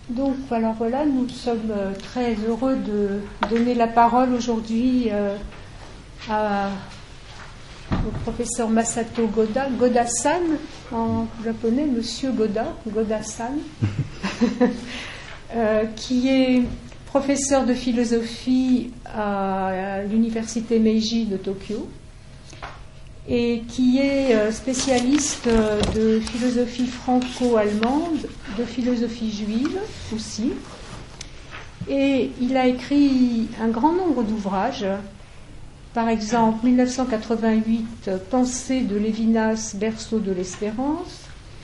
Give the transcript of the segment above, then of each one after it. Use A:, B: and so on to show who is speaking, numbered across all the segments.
A: Donc alors voilà, nous sommes très heureux de donner la parole aujourd'hui au professeur Masato Goda-san, en japonais Monsieur Goda-san, qui est professeur de philosophie à l'université Meiji de Tokyo et qui est spécialiste de philosophie franco-allemande, de philosophie juive aussi. Et il a écrit un grand nombre d'ouvrages, par exemple 1988, Pensée de Lévinas, berceau de l'espérance,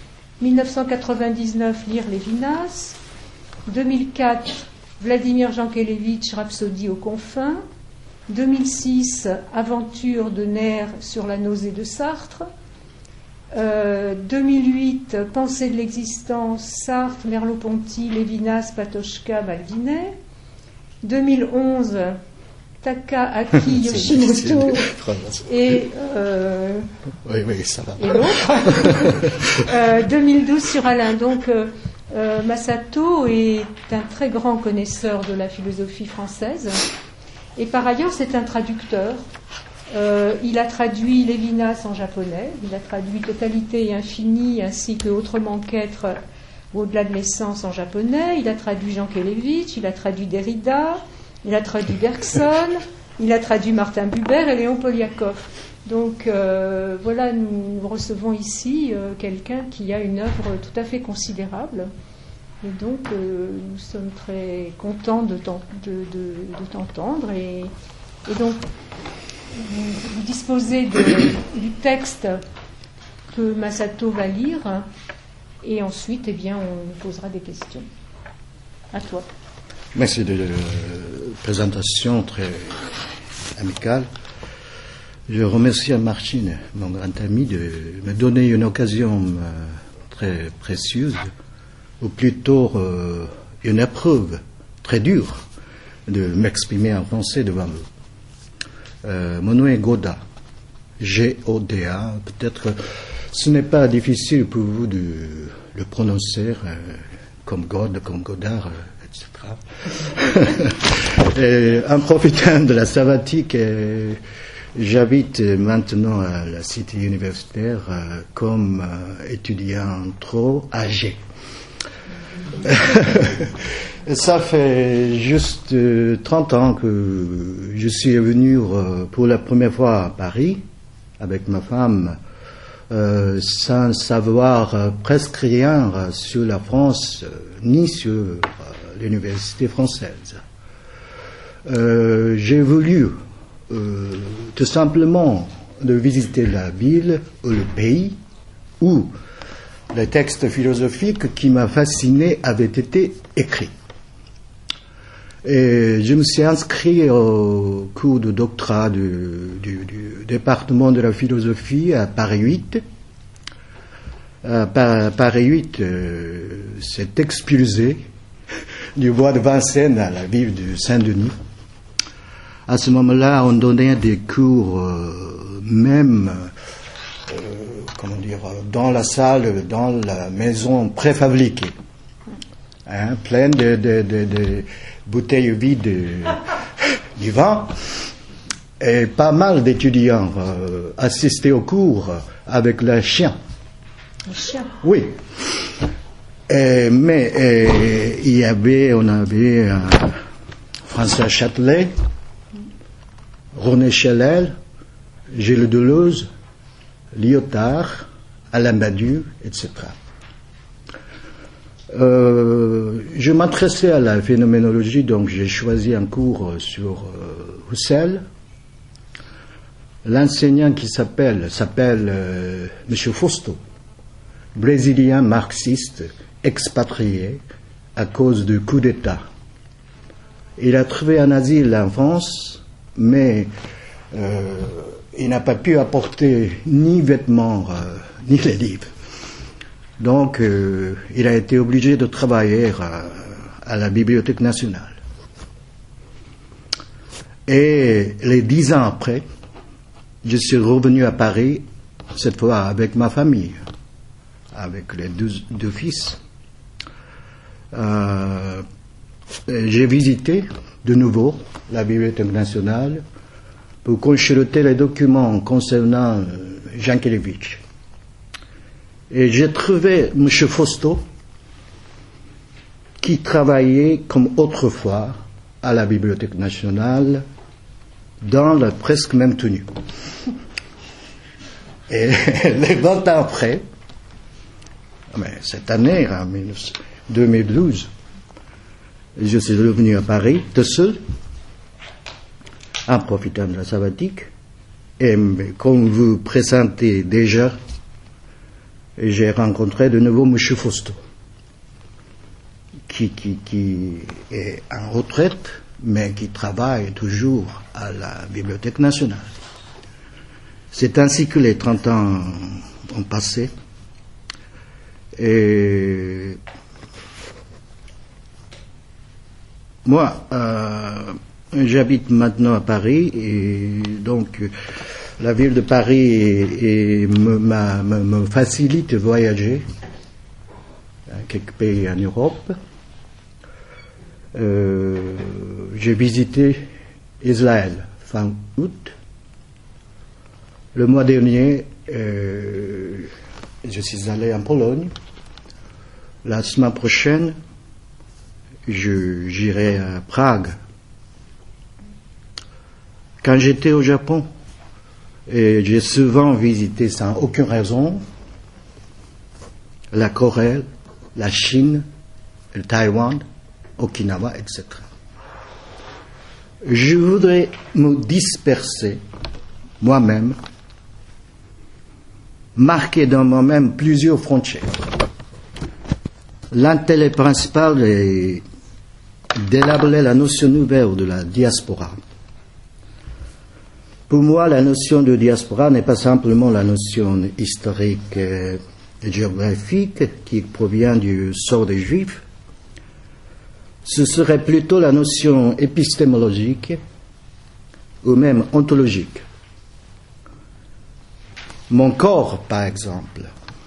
A: 1999, Lire Lévinas, 2004, Vladimir Jankélévitch, Rhapsodie aux confins, 2006, Aventure de Nerf sur la nausée de Sartre, 2008, Pensée de l'existence, Sartre, Merleau-Ponty, Lévinas, Patochka, Baldinet, 2011, Takaaki Yoshimoto et l'autre, 2012 sur Alain. Donc Masato est un très grand connaisseur de la philosophie française. Et par ailleurs, c'est un traducteur. Il a traduit Lévinas en japonais, il a traduit Totalité et Infini, ainsi que Autrement qu'être, Au-delà de l'essence en japonais, il a traduit Jankélévitch, il a traduit Derrida, il a traduit Bergson, il a traduit Martin Buber et Léon Poliakov. Donc voilà, nous recevons ici quelqu'un qui a une œuvre tout à fait considérable. Et donc, nous sommes très contents de t'entendre. Et donc, vous disposez du texte que Masato va lire. Et ensuite, eh bien, on nous posera des questions. À toi.
B: Merci de la présentation très amicale. Je remercie Martine, mon grand ami, de me donner une occasion très précieuse, ou plutôt une épreuve très dure de m'exprimer en français devant vous. Mon nom est Goda, G-O-D-A. Peut-être ce n'est pas difficile pour vous de le prononcer comme God, comme Godard, etc. Et en profitant de la sabbatique, j'habite maintenant à la cité universitaire comme étudiant trop âgé. Ça fait juste 30 ans que je suis venu pour la première fois à Paris avec ma femme, sans savoir presque rien sur la France ni sur l'université française. J'ai voulu tout simplement de visiter la ville ou le pays où le texte philosophique qui m'a fasciné avait été écrit. Et je me suis inscrit au cours de doctorat du département de la philosophie à Paris 8. Paris 8 s'est expulsé du bois de Vincennes à la ville de Saint-Denis. À ce moment-là, on donnait des cours même dans la salle, dans la maison préfabriquée, pleine de bouteilles vides du vin, et pas mal d'étudiants assistaient au cours avec leurs chiens.
A: Les chiens?
B: Oui. Mais on avait François Châtelet, René Chellel, Gilles Deleuze, Lyotard, Alain Badiou, etc. Je m'intéressais à la phénoménologie, donc j'ai choisi un cours sur Husserl. L'enseignant qui s'appelle M. Fausto, brésilien marxiste, expatrié à cause du coup d'État. Il a trouvé un asile en France, mais il n'a pas pu apporter ni vêtements, ni les livres. Donc, il a été obligé de travailler à la Bibliothèque nationale. Et les 10 ans après, je suis revenu à Paris, cette fois avec ma famille, avec les deux fils. j'ai visité de nouveau la Bibliothèque nationale pour consulter les documents concernant Jankélévitch. Et j'ai trouvé M. Fausto qui travaillait comme autrefois à la Bibliothèque nationale dans la presque même tenue. Et les 20 ans après, mais cette année, en 2012, je suis revenu à Paris tout seul, en profitant de la sabbatique, et comme vous présentez déjà, j'ai rencontré de nouveau M. Fausto, qui est en retraite, mais qui travaille toujours à la Bibliothèque nationale. C'est ainsi que les 30 ans ont passé. Et moi, j'habite maintenant à Paris, et donc la ville de Paris me facilite de voyager à quelques pays en Europe. J'ai visité Israël fin août. Le mois dernier, je suis allé en Pologne. La semaine prochaine, j'irai à Prague. Quand j'étais au Japon, et j'ai souvent visité sans aucune raison la Corée, la Chine, le Taïwan, Okinawa, etc. Je voudrais me disperser moi-même, marquer dans moi-même plusieurs frontières. L'intérêt principal est d'élaborer la notion nouvelle de la diaspora. Pour moi, la notion de diaspora n'est pas simplement la notion historique et géographique qui provient du sort des Juifs. Ce serait plutôt la notion épistémologique ou même ontologique. Mon corps, par exemple,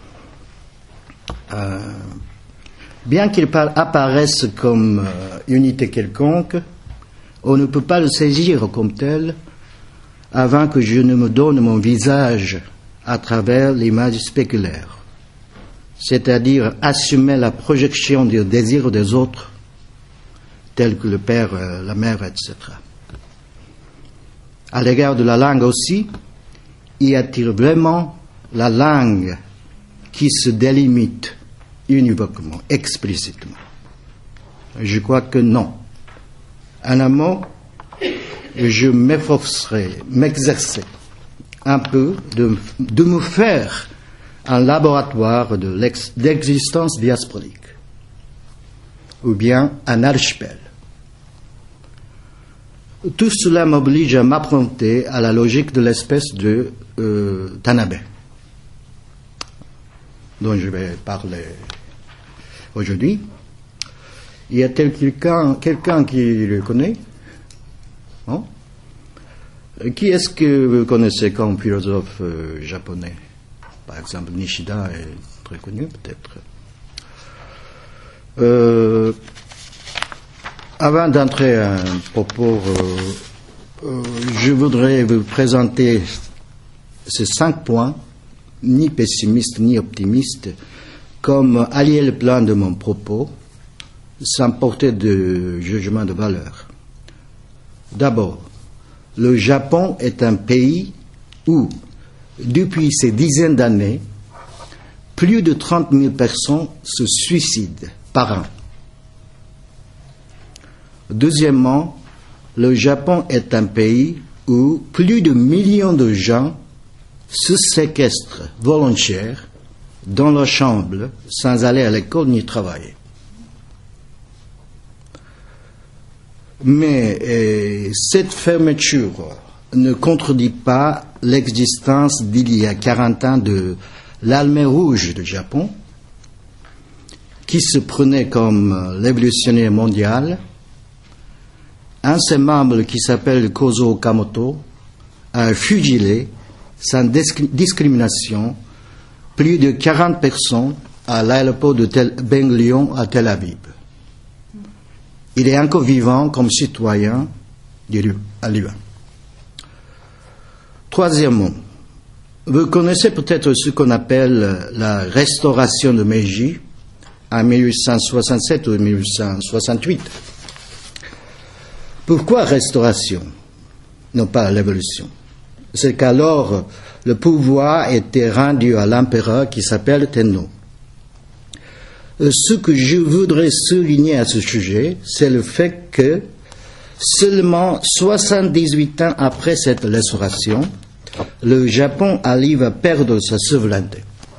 B: bien qu'il apparaisse comme unité quelconque, on ne peut pas le saisir comme tel avant que je ne me donne mon visage à travers l'image spéculaire, c'est-à-dire assumer la projection des désirs des autres, tels que le père, la mère, etc. À l'égard de la langue aussi, y a-t-il vraiment la langue qui se délimite univoquement, explicitement? Je crois que non. En un mot, je m'exercer un peu de me faire un laboratoire d'existence diasporique, ou bien un archipel. Tout cela m'oblige à m'apprêter à la logique de l'espèce de Tanabe, dont je vais parler aujourd'hui. Y a-t-il quelqu'un qui le connaît? Non? Qui est-ce que vous connaissez comme philosophe japonais? Par exemple, Nishida est très connu, peut-être. Avant d'entrer à un propos, je voudrais vous présenter ces 5 points, ni pessimistes ni optimistes, comme allier le plan de mon propos, sans porter de jugement de valeur. D'abord, le Japon est un pays où, depuis ces dizaines d'années, plus de 30 000 personnes se suicident par an. Deuxièmement, le Japon est un pays où plus de millions de gens se séquestrent volontaires dans leur chambre sans aller à l'école ni travailler. Mais cette fermeture ne contredit pas l'existence d'il y a 40 ans de l'Armée rouge du Japon, qui se prenait comme révolutionnaire mondial. Un de ses membres, qui s'appelle Kozo Okamoto, a fusillé sans discrimination plus de 40 personnes à l'aéroport de Ben Gurion à Tel Aviv. Il est encore vivant comme citoyen à Lyon. Troisièmement, vous connaissez peut-être ce qu'on appelle la restauration de Meiji en 1867 ou 1868. Pourquoi restauration, non pas l'évolution? C'est qu'alors le pouvoir était rendu à l'empereur qui s'appelle Tenno. Ce que je voudrais souligner à ce sujet, c'est le fait que seulement 78 ans après cette restauration, le Japon arrive à perdre sa souveraineté.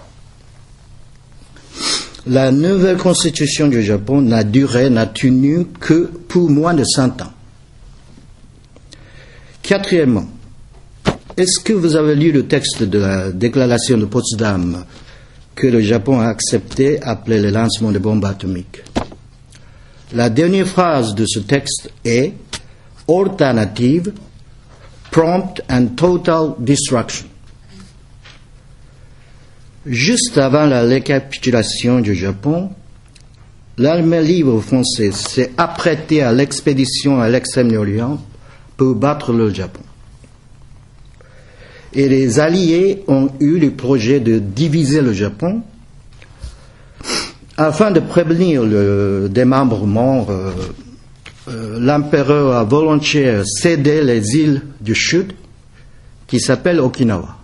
B: La nouvelle constitution du Japon n'a tenu que pour moins de 100 ans. Quatrièmement, est-ce que vous avez lu le texte de la déclaration de Potsdam que le Japon a accepté après le lancement des bombes atomiques? La dernière phrase de ce texte est « Alternative, prompt and total destruction ». Juste avant la récapitulation du Japon, l'armée libre française s'est apprêtée à l'expédition à l'Extrême-Orient pour battre le Japon. Et les Alliés ont eu le projet de diviser le Japon afin de prévenir le démembrement. L'empereur a volontiers cédé les îles du Sud qui s'appellent Okinawa.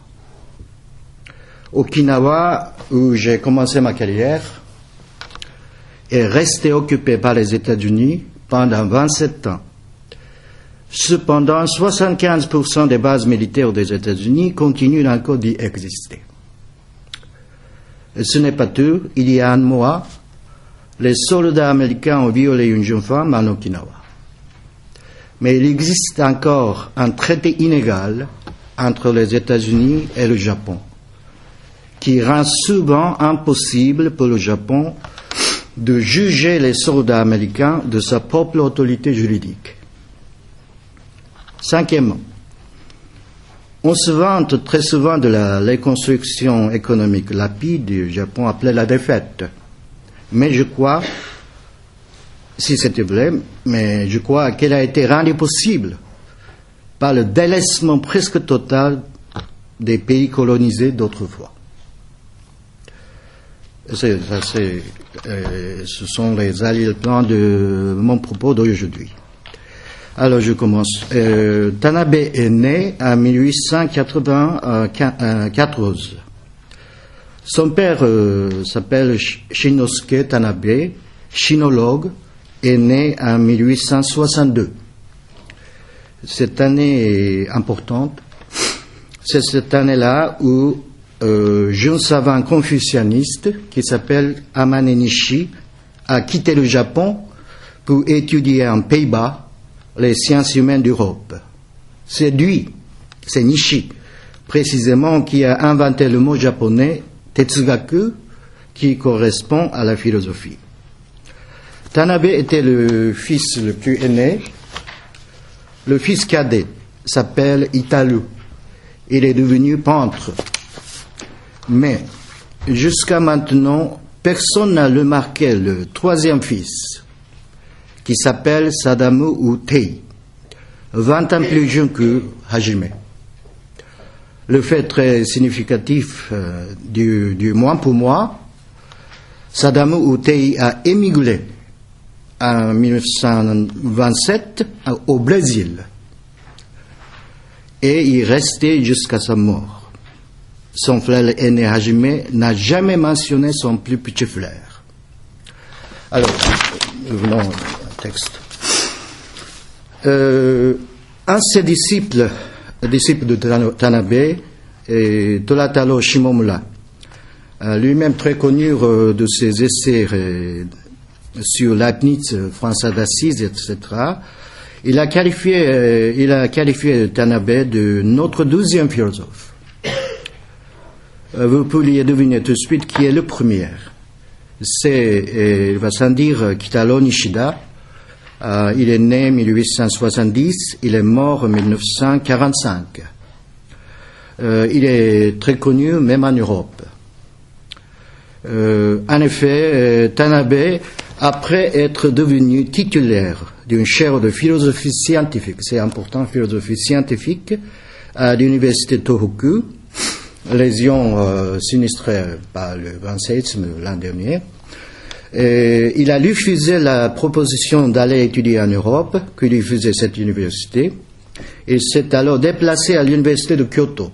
B: Okinawa, où j'ai commencé ma carrière, est resté occupé par les États-Unis pendant 27 ans. Cependant, 75% des bases militaires des États-Unis continuent encore d'y exister. Et ce n'est pas tout. Il y a un mois, les soldats américains ont violé une jeune femme en Okinawa. Mais il existe encore un traité inégal entre les États-Unis et le Japon, qui rend souvent impossible pour le Japon de juger les soldats américains de sa propre autorité juridique. Cinquièmement, on se vante très souvent de la reconstruction économique rapide du Japon après la défaite. Mais je crois, si c'était vrai, mais je crois qu'elle a été rendue possible par le délaissement presque total des pays colonisés d'autrefois. Ce sont les arrière-plans de mon propos d'aujourd'hui. Alors je commence. Tanabe est né en 1894. Son père s'appelle Shinosuke Tanabe, chinologue, est né en 1862. Cette année est importante. C'est cette année-là où jeune savant confucianiste qui s'appelle Amane Nishi a quitté le Japon pour étudier en Pays-Bas les sciences humaines d'Europe. C'est lui, c'est Nishi, précisément, qui a inventé le mot japonais tetsugaku, qui correspond à la philosophie. Tanabe était le fils le plus aîné. Le fils cadet s'appelle Itaru. Il est devenu peintre. Mais jusqu'à maintenant, personne n'a remarqué le troisième fils, qui s'appelle Sadamu Utei, 20 ans plus jeune que Hajime. Le fait très significatif, du moins pour moi, Sadamu Utei a émigré en 1927 au Brésil et il est resté jusqu'à sa mort. Son frère aîné Hajime n'a jamais mentionné son plus petit frère. Alors, venons au texte. Un de ses disciples de Tanabe est Torataro Shimomura, lui-même très connu de ses essais sur Leibniz, François d'Assise, etc. Il a qualifié Tanabe de notre deuxième philosophe. Vous pourriez deviner tout de suite qui est le premier. C'est, il va sans dire, Kitaro Nishida. Il est né en 1870, il est mort en 1945. Il est très connu même en Europe. En effet, Tanabe après être devenu titulaire d'une chaire de philosophie scientifique, c'est important, philosophie scientifique, à l'université Tohoku, lésion sinistrée par le grand séisme l'an dernier. Et il a refusé la proposition d'aller étudier en Europe que lui faisait cette université. Il s'est alors déplacé à l'université de Kyoto,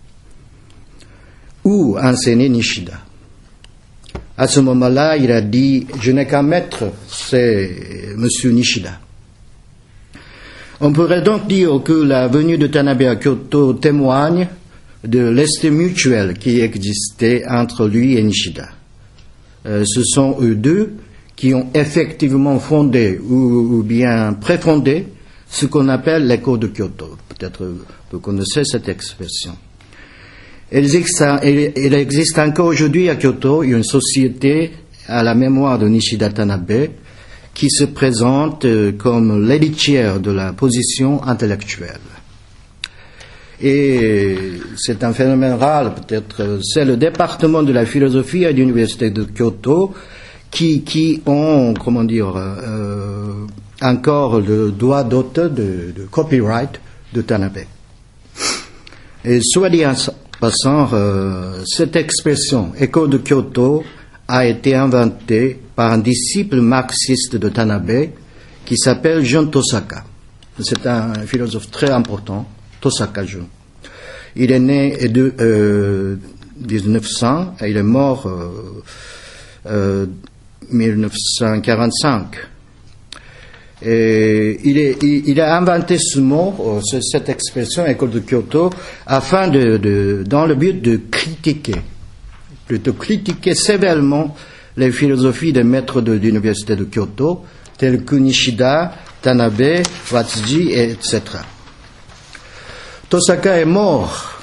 B: où enseignait Nishida. À ce moment-là, il a dit « Je n'ai qu'un maître, c'est M. Nishida ». On pourrait donc dire que la venue de Tanabe à Kyoto témoigne de l'estime mutuelle qui existait entre lui et Nishida. Ce sont eux deux qui ont effectivement fondé ou bien préfondé ce qu'on appelle l'école de Kyoto. Peut-être vous connaissez cette expression. Il existe encore aujourd'hui à Kyoto une société à la mémoire de Nishida Tanabe qui se présente comme l'héritière de la position intellectuelle. Et c'est un phénomène rare, peut-être, c'est le département de la philosophie à l'université de Kyoto qui ont, encore le droit d'auteur de copyright de Tanabe. Et soit dit en passant, cette expression « école de Kyoto » a été inventée par un disciple marxiste de Tanabe qui s'appelle Jun Tosaka. C'est un philosophe très important, Tosaka Jun. Il est né de 1900 et il est mort 1945. Et il a inventé ce mot, cette expression, école de Kyoto, afin dans le but de critiquer sévèrement les philosophies des maîtres de l'université de Kyoto, tels que Nishida, Tanabe, Watsuji, etc. Tosaka est mort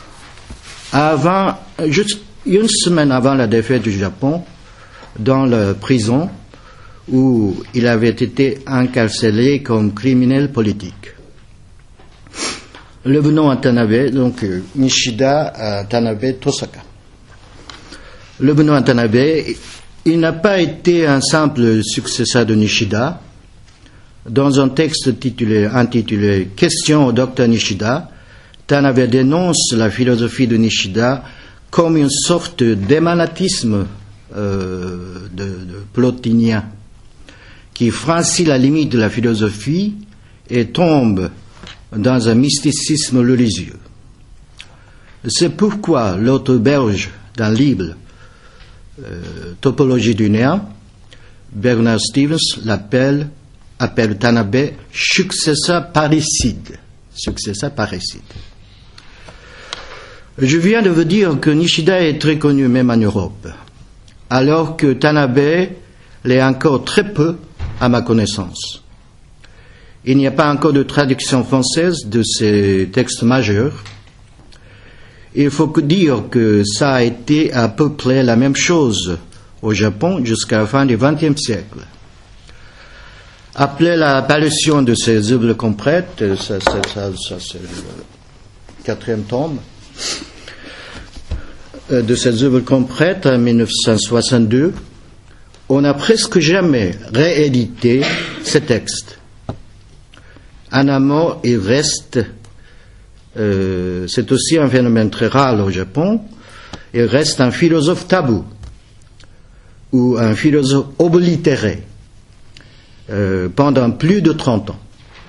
B: juste une semaine avant la défaite du Japon, dans la prison où il avait été incarcéré comme criminel politique. Revenons à Tanabe, donc Nishida, Tanabe, Tosaka. Revenons à Tanabe, il n'a pas été un simple successeur de Nishida. Dans un texte intitulé « Question au docteur Nishida », Tanabe dénonce la philosophie de Nishida comme une sorte d'émanatisme de plotinien qui franchit la limite de la philosophie et tombe dans un mysticisme religieux. C'est pourquoi l'auteur belge d'un livre, Topologie du néant, Bernard Stevens appelle Tanabe successeur parricide. Je viens de vous dire que Nishida est très connu même en Europe, alors que Tanabe l'est encore très peu à ma connaissance. Il n'y a pas encore de traduction française de ces textes majeurs. Il faut dire que ça a été à peu près la même chose au Japon jusqu'à la fin du XXe siècle. Après l'apparition de ces œuvres complètes, ça c'est le quatrième tome, de ces œuvres complètes en 1962, on n'a presque jamais réédité ces textes. En amont, il reste, c'est aussi un phénomène très rare au Japon, il reste un philosophe tabou ou un philosophe oblitéré pendant plus de 30 ans.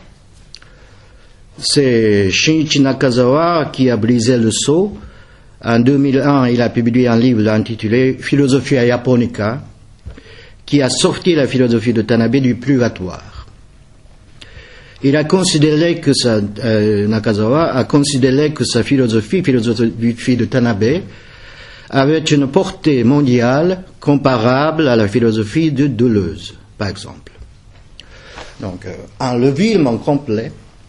B: C'est Shinichi Nakazawa qui a brisé le sceau. En 2001, il a publié un livre intitulé Philosophia Japonica, qui a sorti la philosophie de Tanabe du purgatoire. Il a considéré que Nakazawa a considéré que sa philosophie de Tanabe, avait une portée mondiale comparable à la philosophie de Deleuze, par exemple. Donc, un revirement complet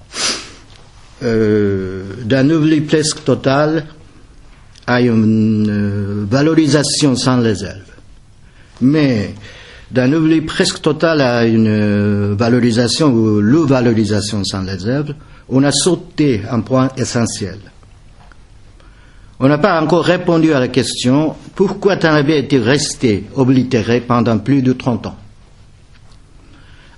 B: d'un oubli presque total à une valorisation sans réserve. Mais d'un oubli presque total à une valorisation ou le-valorisation sans réserve, on a sauté un point essentiel. On n'a pas encore répondu à la question pourquoi Tanabe est-il resté oblitéré pendant plus de 30 ans.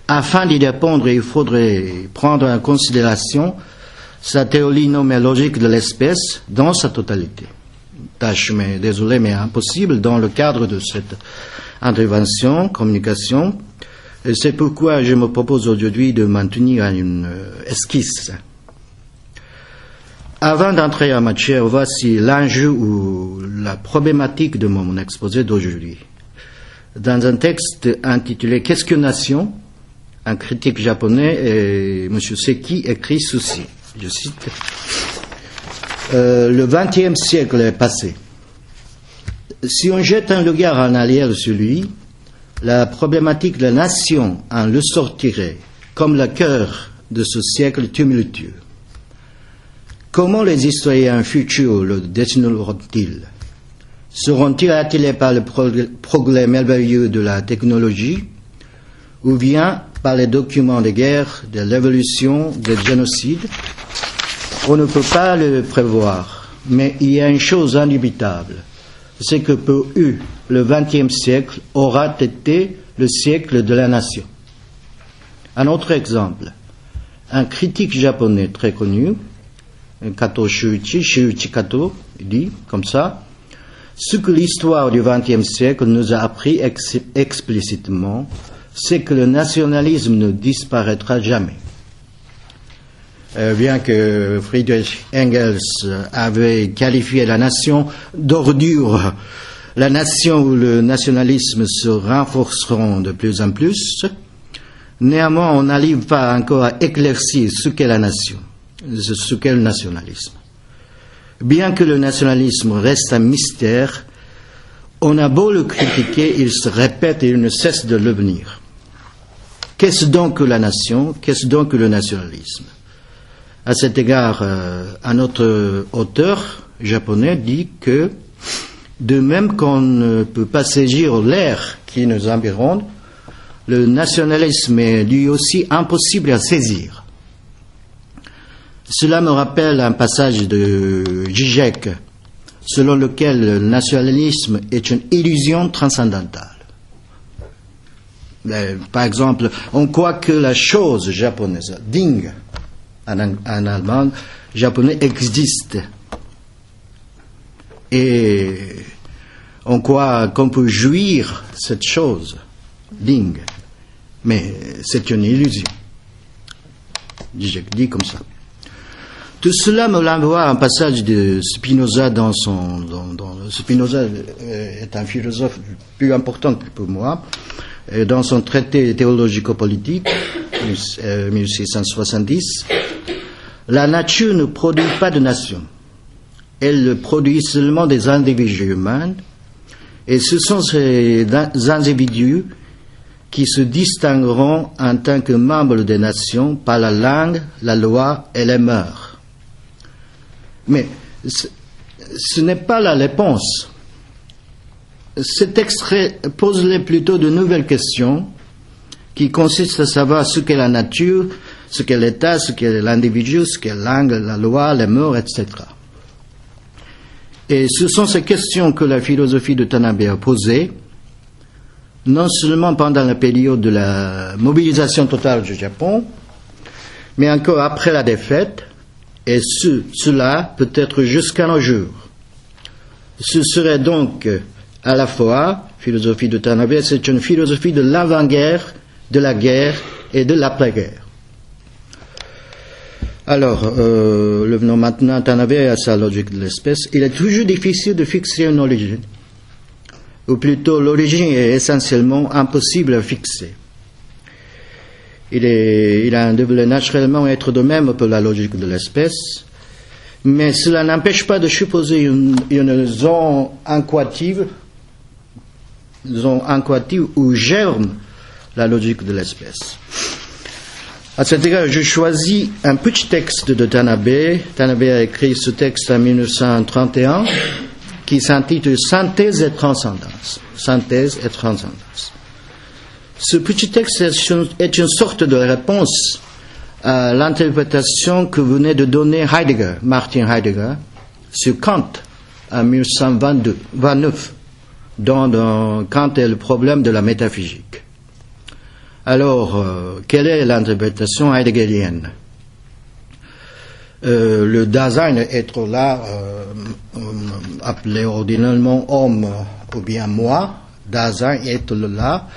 B: Afin d'y répondre, il faudrait prendre en considération sa théorie noméologique de l'espèce dans sa totalité. Tâche, mais désolé, mais impossible dans le cadre de cette intervention, communication. Et c'est pourquoi je me propose aujourd'hui de maintenir une esquisse. Avant d'entrer en matière, voici l'enjeu ou la problématique de mon exposé d'aujourd'hui. Dans un texte intitulé « Qu'est-ce que nation ?», un critique japonais, M. Seki, écrit ceci, je cite, le XXe siècle est passé. Si on jette un regard en arrière sur lui, la problématique de la nation en le sortirait comme le cœur de ce siècle tumultueux. Comment les historiens futurs le dessineront-ils? Seront-ils attirés par le progrès merveilleux de la technologie ou bien par les documents de guerre, de l'évolution, des génocides? On ne peut pas le prévoir, mais il y a une chose indubitable, c'est que pour eux, le XXe siècle aura été le siècle de la nation. Un autre exemple, un critique japonais très connu, Kato Shuichi Kato, dit comme ça, ce que l'histoire du XXe siècle nous a appris explicitement, c'est que le nationalisme ne disparaîtra jamais. Bien que Friedrich Engels avait qualifié la nation d'ordure, la nation où le nationalisme se renforceront de plus en plus, néanmoins on n'arrive pas encore à éclaircir ce qu'est la nation, ce qu'est le nationalisme. Bien que le nationalisme reste un mystère, on a beau le critiquer, il se répète et il ne cesse de devenir. Qu'est-ce donc que la nation? Qu'est-ce donc que le nationalisme? À cet égard, un autre auteur japonais dit que, de même qu'on ne peut pas saisir l'air qui nous environne, le nationalisme est lui aussi impossible à saisir. Cela me rappelle un passage de Zizek, selon lequel le nationalisme est une illusion transcendantale. Par exemple, on croit que la chose japonaise, Ding, en allemand, japonais, existe. Et on croit qu'on peut jouir cette chose, Ding. Mais c'est une illusion. Zizek dit comme ça. Tout cela me renvoie à un passage de Spinoza Spinoza est un philosophe plus important pour moi. Dans son traité théologico-politique, 1670, la nature ne produit pas de nation. Elle produit seulement des individus humains, et ce sont ces individus qui se distingueront en tant que membres des nations par la langue, la loi et les mœurs. Mais ce n'est pas la réponse. Cet extrait pose plutôt de nouvelles questions qui consistent à savoir ce qu'est la nature, ce qu'est l'État, ce qu'est l'individu, ce qu'est la langue, la loi, les mœurs, etc. Et ce sont ces questions que la philosophie de Tanabe a posées, non seulement pendant la période de la mobilisation totale du Japon, mais encore après la défaite, et cela peut-être jusqu'à nos jours. Ce serait donc à la fois, philosophie de Tanabe, c'est une philosophie de l'avant-guerre, de la guerre et de l'après-guerre. Alors, revenons maintenant à Tanabe et à sa logique de l'espèce. Il est toujours difficile de fixer une origine, ou plutôt l'origine est essentiellement impossible à fixer. Il a devrait naturellement être de même pour la logique de l'espèce, mais cela n'empêche pas de supposer une zone incoative où germe la logique de l'espèce. À cet égard, je choisis un petit texte de Tanabe. Tanabe a écrit ce texte en 1931 qui s'intitule Synthèse et transcendance. Synthèse et transcendance. Ce petit texte est une sorte de réponse à l'interprétation que venait de donner Martin Heidegger, sur Kant en 1929, dans Kant et le problème de la métaphysique. Alors, quelle est l'interprétation heideggerienne? Le Dasein, être là, appelé ordinairement homme ou bien moi, Dasein, être là,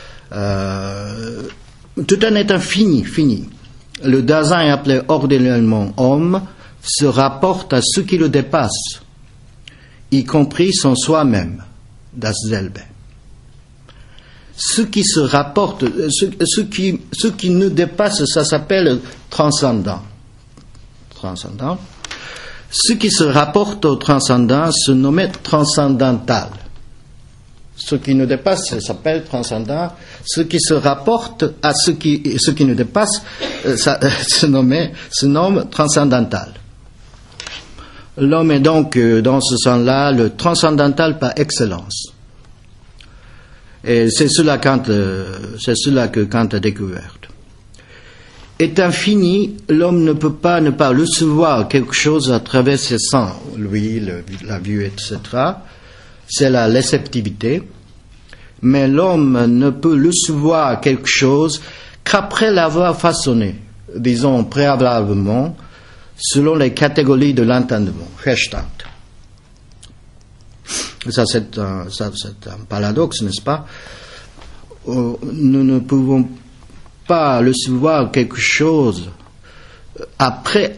B: tout un état fini. Le Dasein appelé ordinairement homme se rapporte à ce qui le dépasse, y compris son soi-même, das Selbe. Ce qui se rapporte, ce qui nous dépasse, ça s'appelle transcendant. Ce qui se rapporte au transcendant se nomme transcendantal. Ce qui nous dépasse, ça s'appelle transcendant. Ce qui se rapporte à ce qui nous dépasse, ça se nomme transcendantal. L'homme est donc, dans ce sens-là, le transcendantal par excellence. Et c'est cela que Kant a découvert. Étant fini, l'homme ne peut pas ne pas recevoir quelque chose à travers ses sens, l'ouïe, la vue, etc. C'est la réceptivité. Mais l'homme ne peut recevoir quelque chose qu'après l'avoir façonné, disons préalablement, selon les catégories de l'entendement, Verstand. Ça, c'est un paradoxe, n'est-ce pas? Nous ne pouvons pas recevoir quelque chose après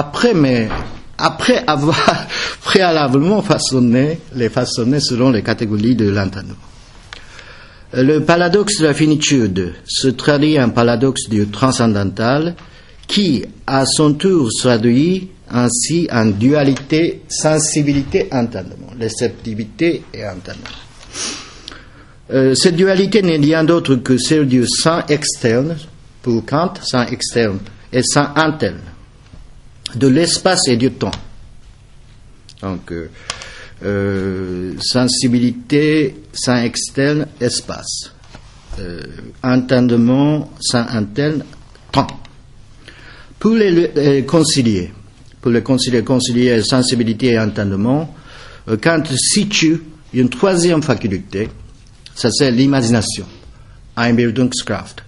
B: avoir préalablement façonné selon les catégories de l'entendement. Le paradoxe de la finitude se traduit en paradoxe du transcendantal qui, à son tour, se traduit ainsi en dualité sensibilité-entendement, réceptivité et entendement. Cette dualité n'est rien d'autre que celle du sens externe, pour Kant, sens externe et sens interne, de l'espace et du temps. Donc, sensibilité, sens externe, espace. Entendement, sens interne, temps. Pour les concilier sensibilité et entendement, Kant situe une troisième faculté, ça c'est l'imagination, Einbildungskraft,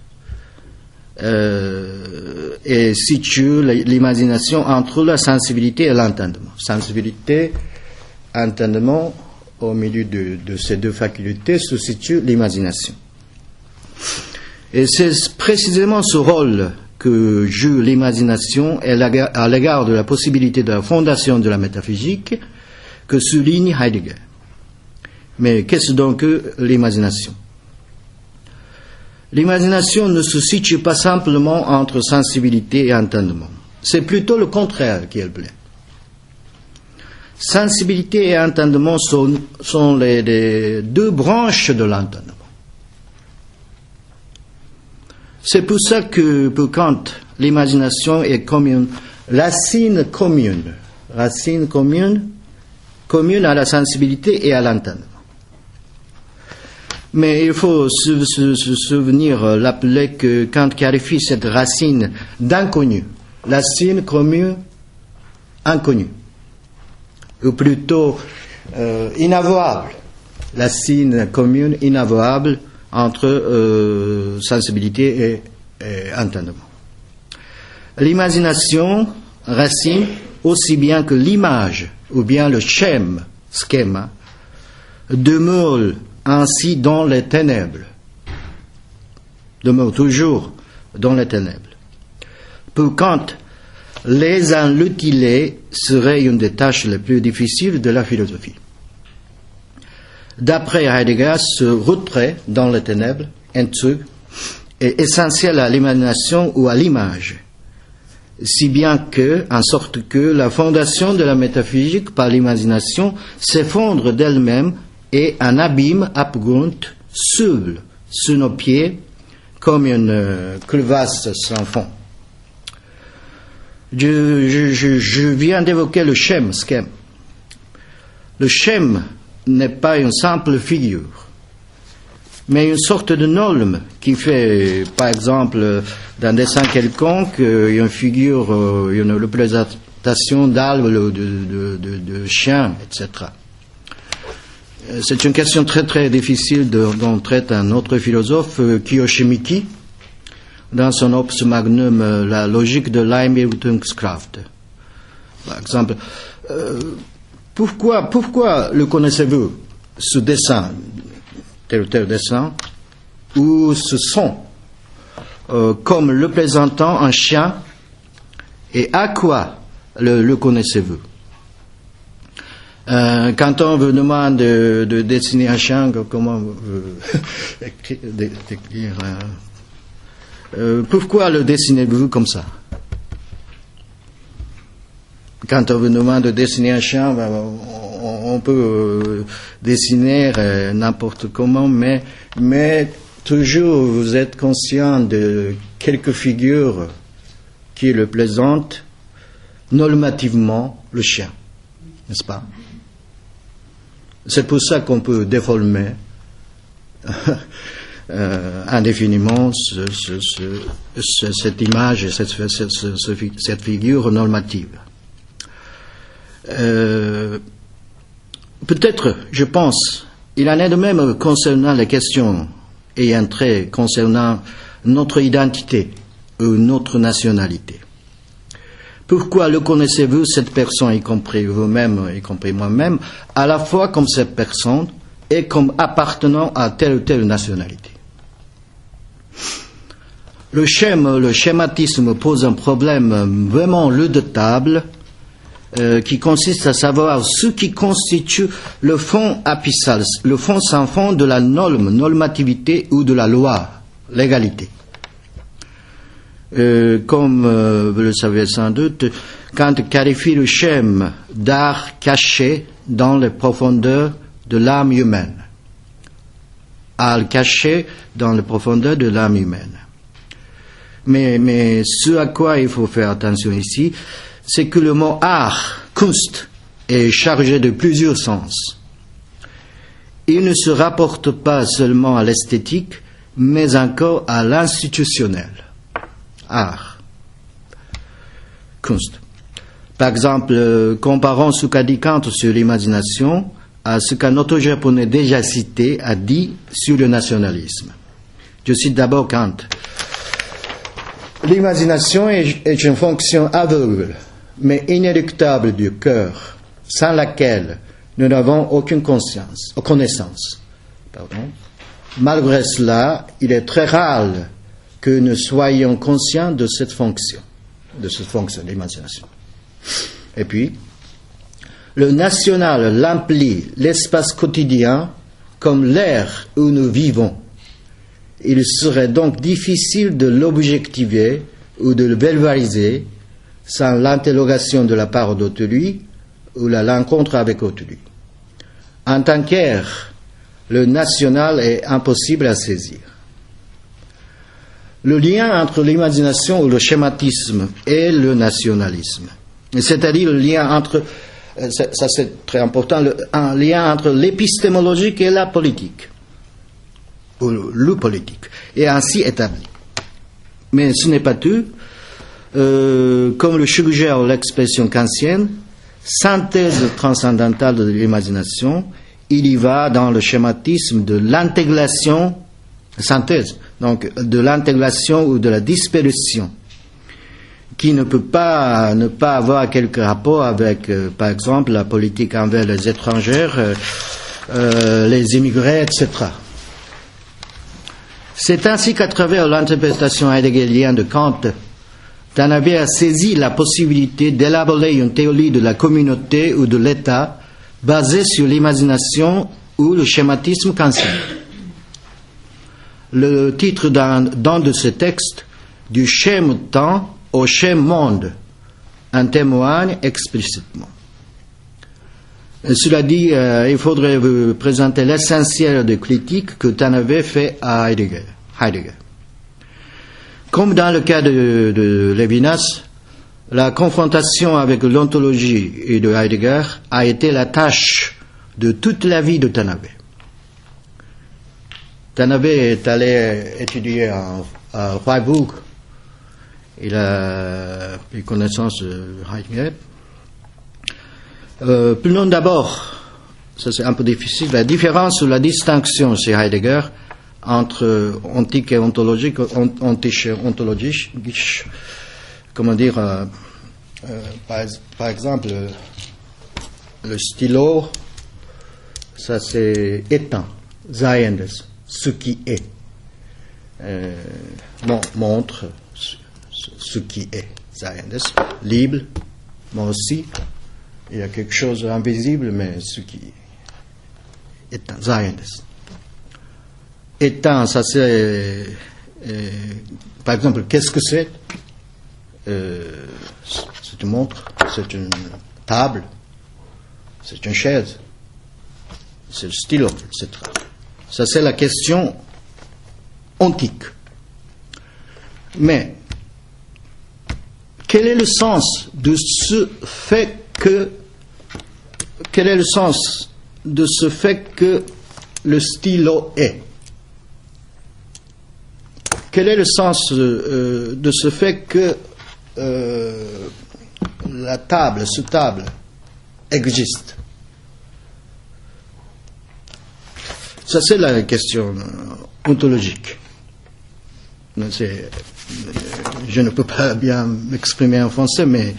B: et situe l'imagination entre la sensibilité et l'entendement. Sensibilité, entendement, au milieu de ces deux facultés se situe l'imagination. Et c'est précisément ce rôle que joue l'imagination à l'égard de la possibilité de la fondation de la métaphysique que souligne Heidegger. Mais qu'est-ce donc que l'imagination? L'imagination ne se situe pas simplement entre sensibilité et entendement. C'est plutôt le contraire qui est le plaît. Sensibilité et entendement sont les deux branches de l'entendement. C'est pour ça que, pour Kant, l'imagination est comme une racine commune à la sensibilité et à l'entendement. Mais il faut se souvenir, rappeler que Kant qualifie cette racine d'inconnu, racine commune inconnue, ou plutôt inavouable, racine commune inavouable entre sensibilité et entendement. L'imagination, racine, aussi bien que l'image, ou bien le schéma, demeure ainsi dans les ténèbres, demeure toujours dans les ténèbres. Pour Kant, les en l'utiliser serait une des tâches les plus difficiles de la philosophie. D'après Heidegger, ce retrait dans les ténèbres, Entzug, est essentiel à l'imagination ou à l'image, si bien que, en sorte que la fondation de la métaphysique par l'imagination s'effondre d'elle-même et un abîme, Abgrund, s'ouvre sous nos pieds comme une crevasse sans fond. Je viens d'évoquer le schème. Le schème n'est pas une simple figure, mais une sorte de norme qui fait, par exemple, d'un dessin quelconque, une figure, une représentation d'arbre, de chien, etc. C'est une question très très difficile dont traite un autre philosophe, Kiyoshimiki, dans son opus magnum La logique de l'Einbildungskraft. Par exemple, pourquoi le connaissez-vous, ce dessin, tel ou tel dessin, ou ce son, comme le présentant un chien, et à quoi le connaissez-vous? Quand on vous demande de dessiner un chien, comment vous décrire pourquoi le dessinez-vous comme ça? Quand on vous demande de dessiner un chien, on peut dessiner n'importe comment, mais toujours vous êtes conscient de quelques figures qui le présentent normativement le chien, n'est-ce pas? C'est pour ça qu'on peut déformer indéfiniment cette image et cette figure normative. Peut-être, je pense, il en est de même concernant les questions ayant trait concernant notre identité ou notre nationalité. Pourquoi le connaissez-vous, cette personne, y compris vous-même, y compris moi-même, à la fois comme cette personne et comme appartenant à telle ou telle nationalité? Le schématisme pose un problème vraiment redoutable qui consiste à savoir ce qui constitue le fond abyssal, le fond sans fond de la normativité ou de la loi, l'égalité. Comme vous le savez sans doute, Kant qualifie le schème d'art caché dans les profondeurs de l'âme humaine. Art caché dans les profondeurs de l'âme humaine. Mais ce à quoi il faut faire attention ici, c'est que le mot art, Kunst, est chargé de plusieurs sens. Il ne se rapporte pas seulement à l'esthétique, mais encore à l'institutionnel. Art, Kunst. Par exemple, comparons ce qu'a dit Kant sur l'imagination à ce qu'un auteur japonais déjà cité a dit sur le nationalisme. Je cite d'abord Kant. L'imagination est une fonction aveugle, mais inéluctable du cœur, sans laquelle nous n'avons aucune connaissance. Malgré cela, il est très rare que nous soyons conscients de cette fonction de l'imagination. Et puis, le national remplit l'espace quotidien comme l'air où nous vivons. Il serait donc difficile de l'objectiver ou de le vulgariser sans l'interrogation de la part d'autrui ou la rencontre avec autrui. En tant qu'air, le national est impossible à saisir. Le lien entre l'imagination ou le schématisme et le nationalisme, c'est-à-dire le lien entre, ça c'est très important, un lien entre l'épistémologique et la politique, ou le politique, est ainsi établi. Mais ce n'est pas tout. Comme le suggère l'expression kantienne, synthèse transcendantale de l'imagination, il y va dans le schématisme de l'intégration, synthèse, donc de l'intégration ou de la disparition, qui ne peut pas ne pas avoir quelque rapport avec, par exemple, la politique envers les étrangers, les immigrés, etc. C'est ainsi qu'à travers l'interprétation heideggerienne de Kant, Tanabe a saisi la possibilité d'élaborer une théorie de la communauté ou de l'État basée sur l'imagination ou le schématisme kantien. Le titre d'un de ces textes, du schème temps au schème monde, en témoigne explicitement. Cela dit, il faudrait vous présenter l'essentiel de critique que Tanabe fait à Heidegger. Comme dans le cas de Levinas, la confrontation avec l'ontologie et de Heidegger a été la tâche de toute la vie de Tanabe. Tanabe est allé étudier à Freiburg. Il a pris connaissance de Heidegger. Prenons d'abord, ça c'est un peu difficile, la différence ou la distinction chez Heidegger entre antique et ontologique, comment dire, par exemple, le stylo, ça c'est étant, Seiendes, ce qui est, montre ce qui est, Seiendes, libre, moi aussi, il y a quelque chose d'invisible, mais ce qui est, Seiendes. Étant, ça c'est, par exemple, qu'est-ce que c'est? C'est une montre, c'est une table, c'est une chaise, c'est le stylo, etc. Ça c'est la question antique. Mais quel est le sens de ce fait que le stylo est? Quel est le sens de ce fait que la table, ce table, existe? Ça, c'est la question ontologique. Je ne peux pas bien m'exprimer en français, mais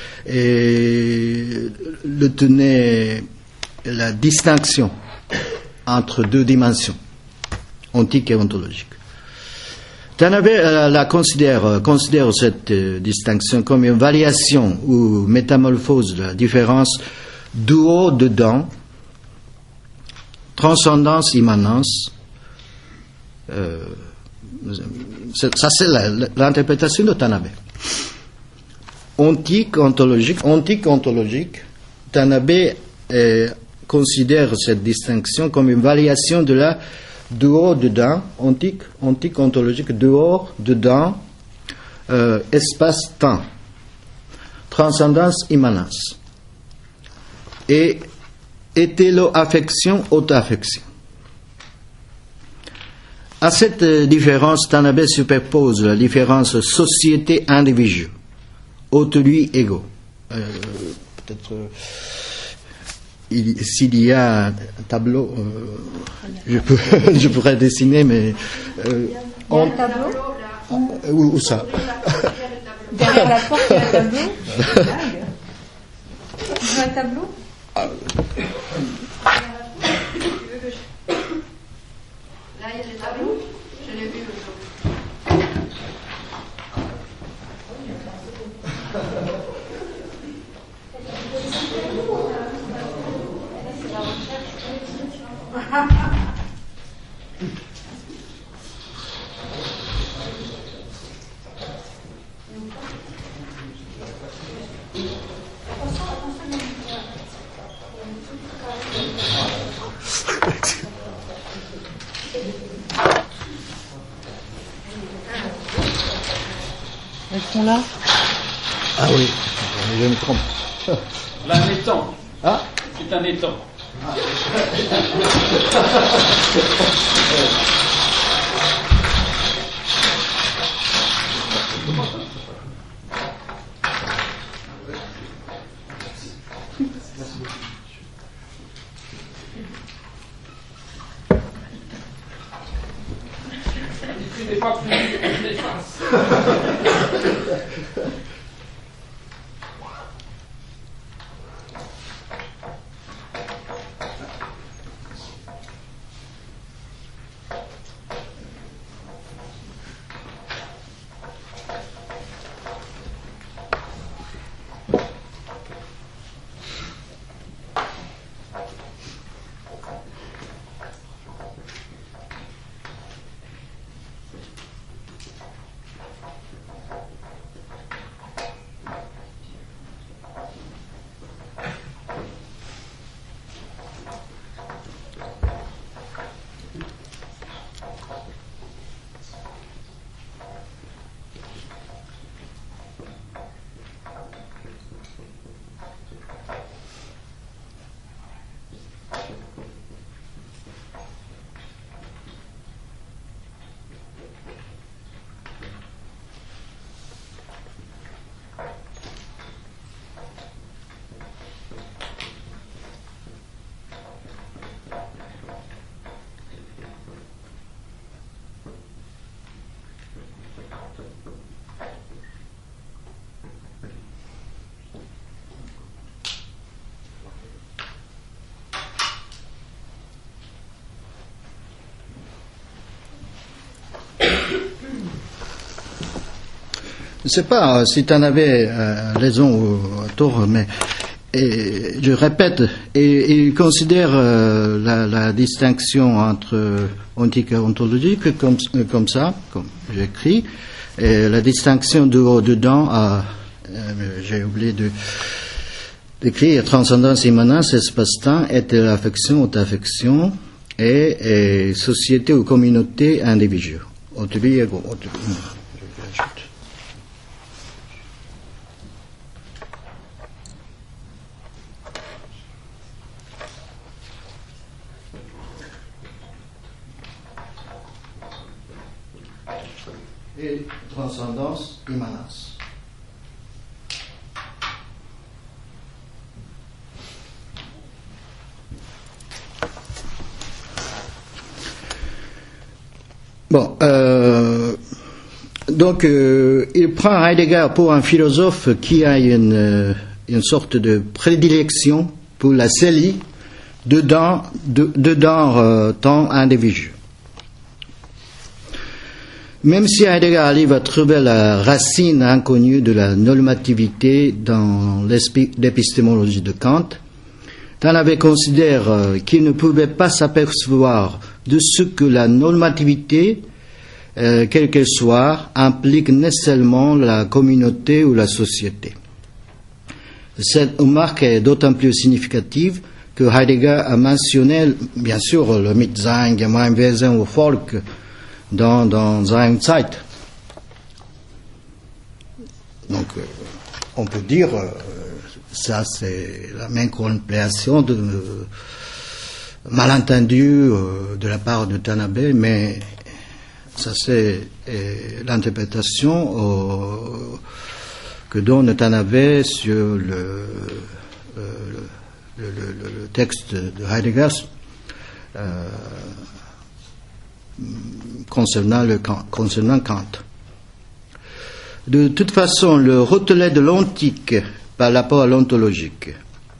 B: la distinction entre deux dimensions, antique et ontologique. Tanabe considère cette distinction comme une variation ou métamorphose de la différence dehors-dedans, transcendance, immanence. Ça, c'est l'interprétation de Tanabe. Antique, ontologique. Tanabe considère cette distinction comme une variation de la dehors-dedans, antique, ontologique, dehors-dedans, espace-temps, transcendance, immanence. Et hétéro-affection, auto-affection. À cette différence, Tanabe superpose la différence société-individu, autrui-ego. Peut-être, s'il y a un tableau, je pourrais dessiner, mais...
A: il y a un tableau
B: où ça?
A: Derrière la porte, il y a un tableau. Tu veux un tableau?
C: Là, il y a des tableaux. Je l'ai vu aujourd'hui.
A: Elles sont là.
B: Ah oui, je me trompe.
D: Là, un étang.
B: Ah,
D: C'est un étang. Tu n'es pas plus efface.
B: Je ne sais pas si tu en avais raison ou tort, mais je répète, il considère la distinction entre ontique et ontologique comme ça, comme j'écris, et la distinction de haut-dedans, j'ai oublié d'écrire transcendance, immanence, espace-temps, hétéro-affection, auto-affection, et société ou communauté, individu. Autobie, ego, et transcendance, immanence. Bon, donc il prend Heidegger pour un philosophe qui a une sorte de prédilection pour la célie dedans temps individu. Même si Heidegger arrive à trouver la racine inconnue de la normativité dans l'épistémologie de Kant, Tanabe considère qu'il ne pouvait pas s'apercevoir de ce que la normativité, quelle qu'elle soit, implique nécessairement la communauté ou la société. Cette remarque est d'autant plus significative que Heidegger a mentionné, bien sûr, le Mitsein, Gemeinwesen ou Volk dans Sein Zeit. Donc, on peut dire, ça c'est la même compréhension de malentendu de la part de Tanabe, mais ça c'est l'interprétation que donne Tanabe sur le texte de Heidegger concernant Kant. De toute façon, le rotelet de l'ontique par rapport à l'ontologique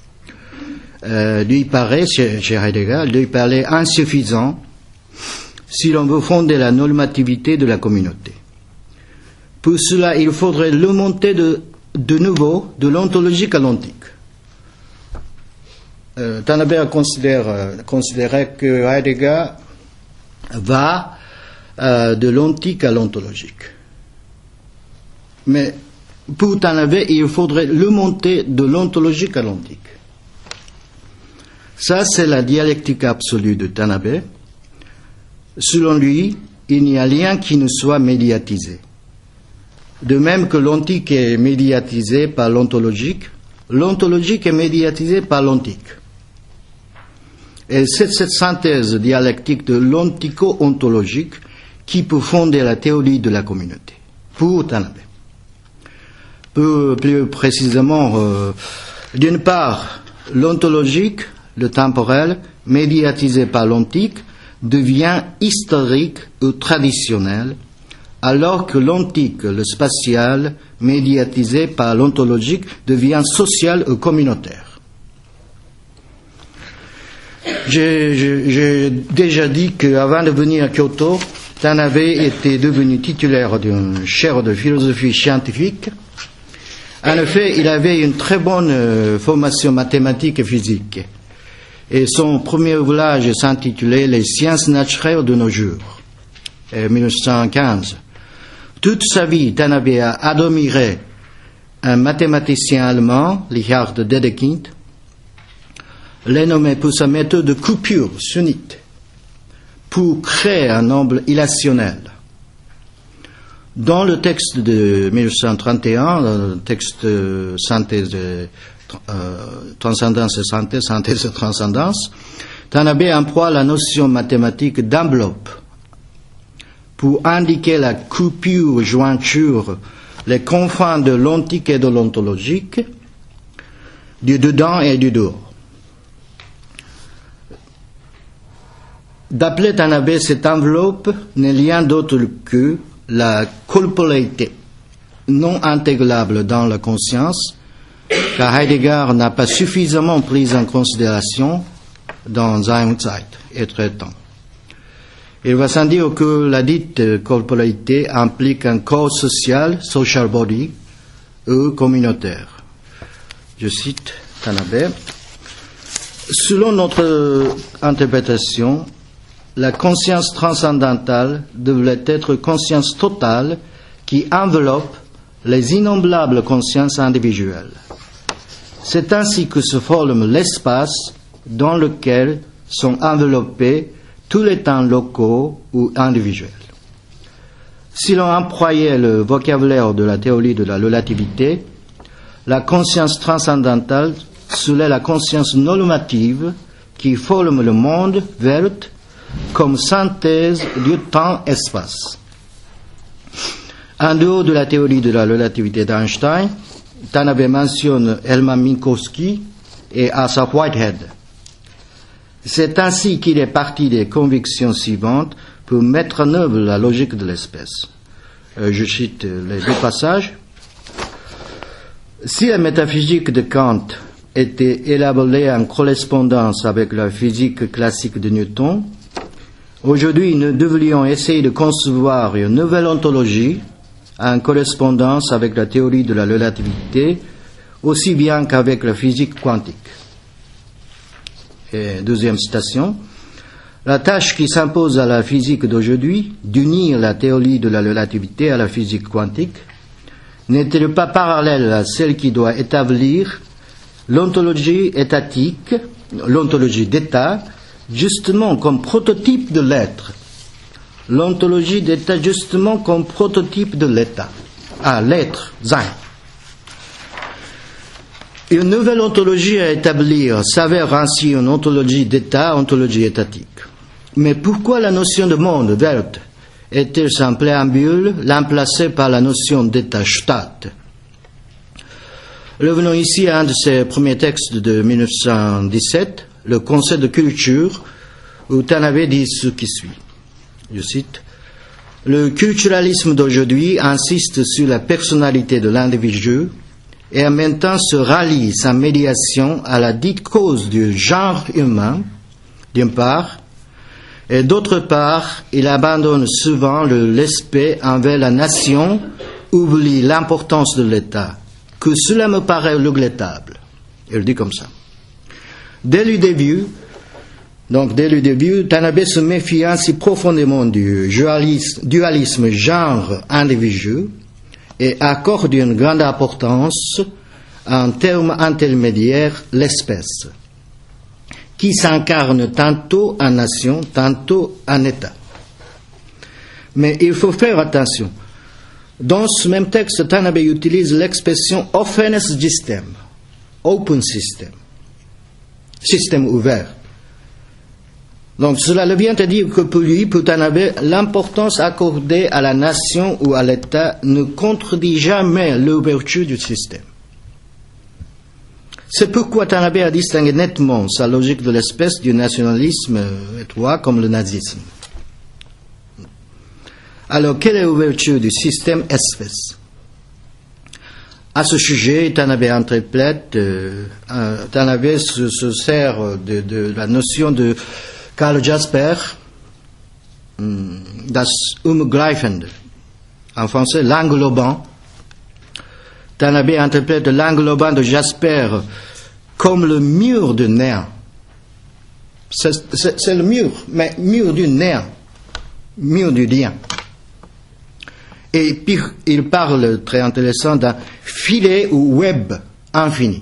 B: lui paraît, chez Heidegger, lui paraît insuffisant si l'on veut fonder la normativité de la communauté. Pour cela, il faudrait le monter de nouveau de l'ontologique à l'ontique. Tanabe considérait que Heidegger va de l'ontique à l'ontologique. Mais pour Tanabe, il faudrait le monter de l'ontologique à l'ontique. Ça, c'est la dialectique absolue de Tanabe. Selon lui, il n'y a rien qui ne soit médiatisé. De même que l'ontique est médiatisé par l'ontologique est médiatisé par l'ontique. Et c'est cette synthèse dialectique de l'ontico-ontologique qui peut fonder la théorie de la communauté, pour Tanabe. Plus précisément, d'une part, l'ontologique, le temporel, médiatisé par l'ontique, devient historique ou traditionnel, alors que l'ontique, le spatial, médiatisé par l'ontologique, devient social ou communautaire. J'ai déjà dit qu'avant de venir à Kyoto, Tanabe était devenu titulaire d'une chaire de philosophie scientifique. En effet, il avait une très bonne formation mathématique et physique. Et son premier ouvrage s'intitulait Les sciences naturelles de nos jours, en 1915. Toute sa vie, Tanabe a admiré un mathématicien allemand, Richard Dedekind, l'est nommé pour sa méthode de coupure sunnite, pour créer un nombre irrationnel. Dans le texte de 1931, le texte synthèse de transcendance et synthèse, synthèse et transcendance, Tanabe emploie la notion mathématique d'enveloppe pour indiquer la coupure, jointure, les confins de l'ontique et de l'ontologique, du dedans et du dehors. D'après Tanabe, cette enveloppe n'est rien d'autre que la corporéité non intégrable dans la conscience, car Heidegger n'a pas suffisamment pris en considération dans Sein und Zeit, être et temps. Il va sans dire que la dite corporalité implique un corps social, social body, ou communautaire. Je cite Tanabe. Selon notre interprétation, la conscience transcendantale devrait être conscience totale qui enveloppe les innombrables consciences individuelles. C'est ainsi que se forme l'espace dans lequel sont enveloppés tous les temps locaux ou individuels. Si l'on employait le vocabulaire de la théorie de la relativité, la conscience transcendantale serait la conscience normative qui forme le monde verte comme synthèse du temps-espace. En dehors de la théorie de la relativité d'Einstein, Tanabe mentionne Hermann Minkowski et Asa Whitehead. C'est ainsi qu'il est parti des convictions suivantes pour mettre en œuvre la logique de l'espèce. Je cite les deux passages. Si la métaphysique de Kant était élaborée en correspondance avec la physique classique de Newton, aujourd'hui nous devrions essayer de concevoir une nouvelle ontologie en correspondance avec la théorie de la relativité, aussi bien qu'avec la physique quantique. Et deuxième citation. La tâche qui s'impose à la physique d'aujourd'hui, d'unir la théorie de la relativité à la physique quantique, n'est-elle pas parallèle à celle qui doit établir l'ontologie étatique, l'ontologie d'état, justement comme prototype de l'être? L'ontologie d'état justement comme prototype de l'état. L'être, Sein. Une nouvelle ontologie à établir s'avère ainsi une ontologie d'état, ontologie étatique. Mais pourquoi la notion de monde verte est-elle sans préambule remplacée par la notion d'état Staat? Revenons ici à un de ses premiers textes de 1917, le Conseil de culture, où Tanabe dit ce qui suit. Je cite. Le culturalisme d'aujourd'hui insiste sur la personnalité de l'individu et en même temps se rallie sa médiation à la dite cause du genre humain, d'une part, et d'autre part, il abandonne souvent le respect envers la nation, oublie l'importance de l'État, que cela me paraît regrettable. Il dit comme ça. Dès le début, Tanabe se méfie ainsi profondément du dualisme genre-individu et accorde une grande importance en termes intermédiaires l'espèce, qui s'incarne tantôt en nation, tantôt en État. Mais il faut faire attention. Dans ce même texte, Tanabe utilise l'expression offenes system, open system, système ouvert. Donc cela vient à dire que pour lui, pour Tanabe, l'importance accordée à la nation ou à l'État ne contredit jamais l'ouverture du système. C'est pourquoi Tanabe a distingué nettement sa logique de l'espèce du nationalisme étroit comme le nazisme. Alors, quelle est l'ouverture du système espèce? À ce sujet, Tanabe interprète, Tanabe se sert de la notion de Karl Jasper, das Umgreifende, en français l'englobant. Tanabe interprète l'englobant de Jasper comme le mur du néant. C'est le mur, mais mur du néant, mur du rien. Et puis il parle, très intéressant, d'un filet ou web infini.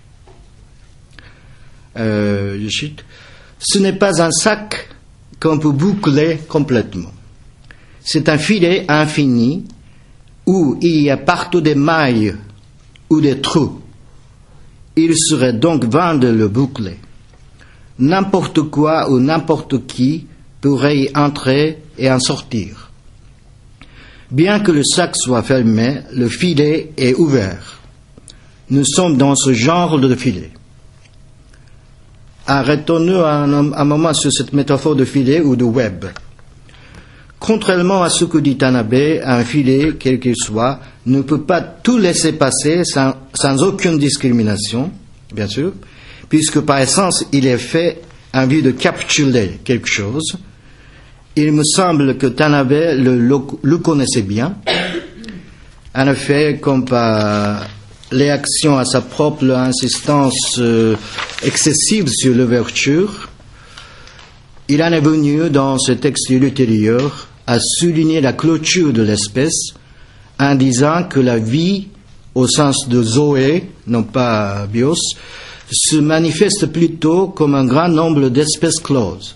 B: Je cite. Ce n'est pas un sac qu'on peut boucler complètement. C'est un filet infini où il y a partout des mailles ou des trous. Il serait donc vain de le boucler. N'importe quoi ou n'importe qui pourrait y entrer et en sortir. Bien que le sac soit fermé, le filet est ouvert. Nous sommes dans ce genre de filet. Arrêtons-nous un moment sur cette métaphore de filet ou de web. Contrairement à ce que dit Tanabe, un filet, quel qu'il soit, ne peut pas tout laisser passer sans aucune discrimination, bien sûr, puisque par essence, il est fait en vue de capturer quelque chose, il me semble que Tanabe le connaissait bien. En effet, comme par réaction à sa propre insistance excessive sur l'ouverture, il en est venu dans ce texte ultérieur à souligner la clôture de l'espèce en disant que la vie, au sens de Zoé, non pas bios, se manifeste plutôt comme un grand nombre d'espèces closes.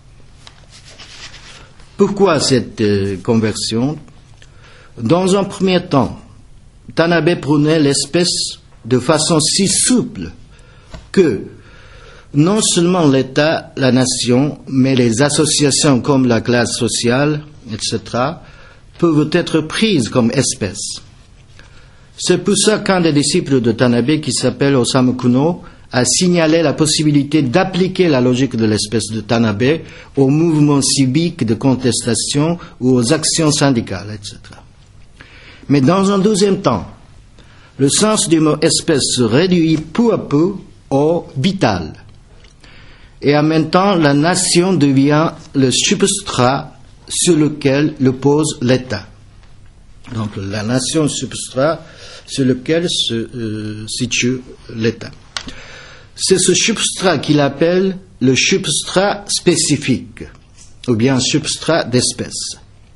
B: Pourquoi cette conversion? Dans un premier temps, Tanabe prônait l'espèce de façon si souple que non seulement l'État, la nation, mais les associations comme la classe sociale, etc., peuvent être prises comme espèces. C'est pour ça qu'un des disciples de Tanabe, qui s'appelle Osamu Kuno, a signalé la possibilité d'appliquer la logique de l'espèce de Tanabe aux mouvements civiques de contestation ou aux actions syndicales, etc. Mais dans un deuxième temps, le sens du mot espèce se réduit peu à peu au vital. Et en même temps, la nation devient le substrat sur lequel le pose l'État. Donc la nation substrat sur lequel se situe l'État. C'est ce substrat qu'il appelle le substrat spécifique, ou bien substrat d'espèce.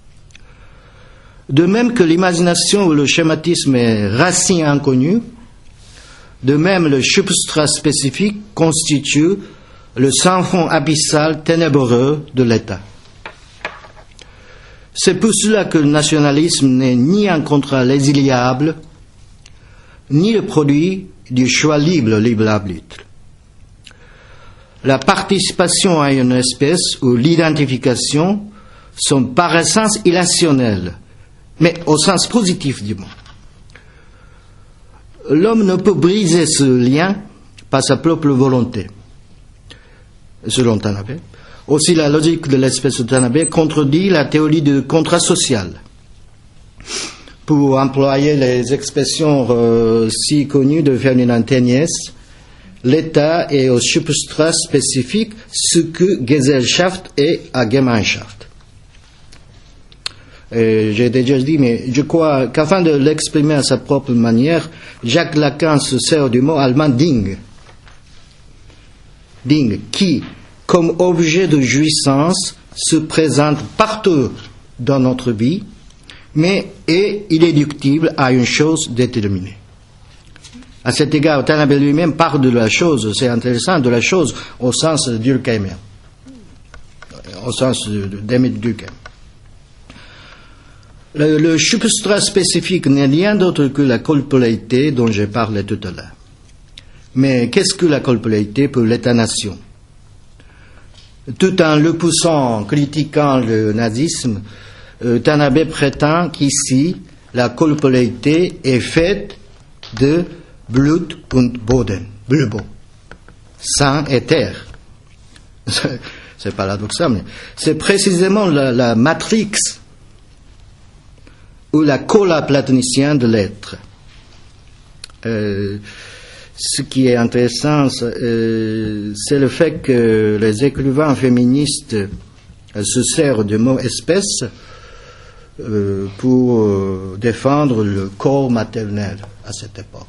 B: De même que l'imagination ou le schématisme est racine inconnue, de même le substrat spécifique constitue le sang fond abyssal ténébreux de l'État. C'est pour cela que le nationalisme n'est ni un contrat résiliable, ni le produit du choix libre arbitre. La participation à une espèce ou l'identification sont par essence irrationnelles, mais au sens positif du mot. L'homme ne peut briser ce lien par sa propre volonté, selon Tanabe. Aussi, la logique de l'espèce de Tanabe contredit la théorie du contrat social. Pour employer les expressions si connues de Ferdinand Tönnies, l'État est au substrat spécifique ce que Gesellschaft est à Gemeinschaft. J'ai déjà dit, mais je crois qu'afin de l'exprimer à sa propre manière, Jacques Lacan se sert du mot allemand Ding. Ding, qui, comme objet de jouissance, se présente partout dans notre vie, mais est irréductible à une chose déterminée. À cet égard, Tanabe lui-même parle de la chose, c'est intéressant, de la chose au sens durkheimien, au sens d'Emile Durkheim. Le substrat spécifique n'est rien d'autre que la corporéité dont j'ai parlé tout à l'heure. Mais qu'est-ce que la corporéité pour l'État-nation? Tout en le poussant, critiquant le nazisme, Tanabe prétend qu'ici, la corporéité est faite de Blut und Boden, Bulbo, sang et terre. C'est paradoxal, mais c'est précisément la matrix ou la cola platonicienne de l'être. Ce qui est intéressant, c'est le fait que les écrivains féministes se servent du mot espèce pour défendre le corps maternel à cette époque.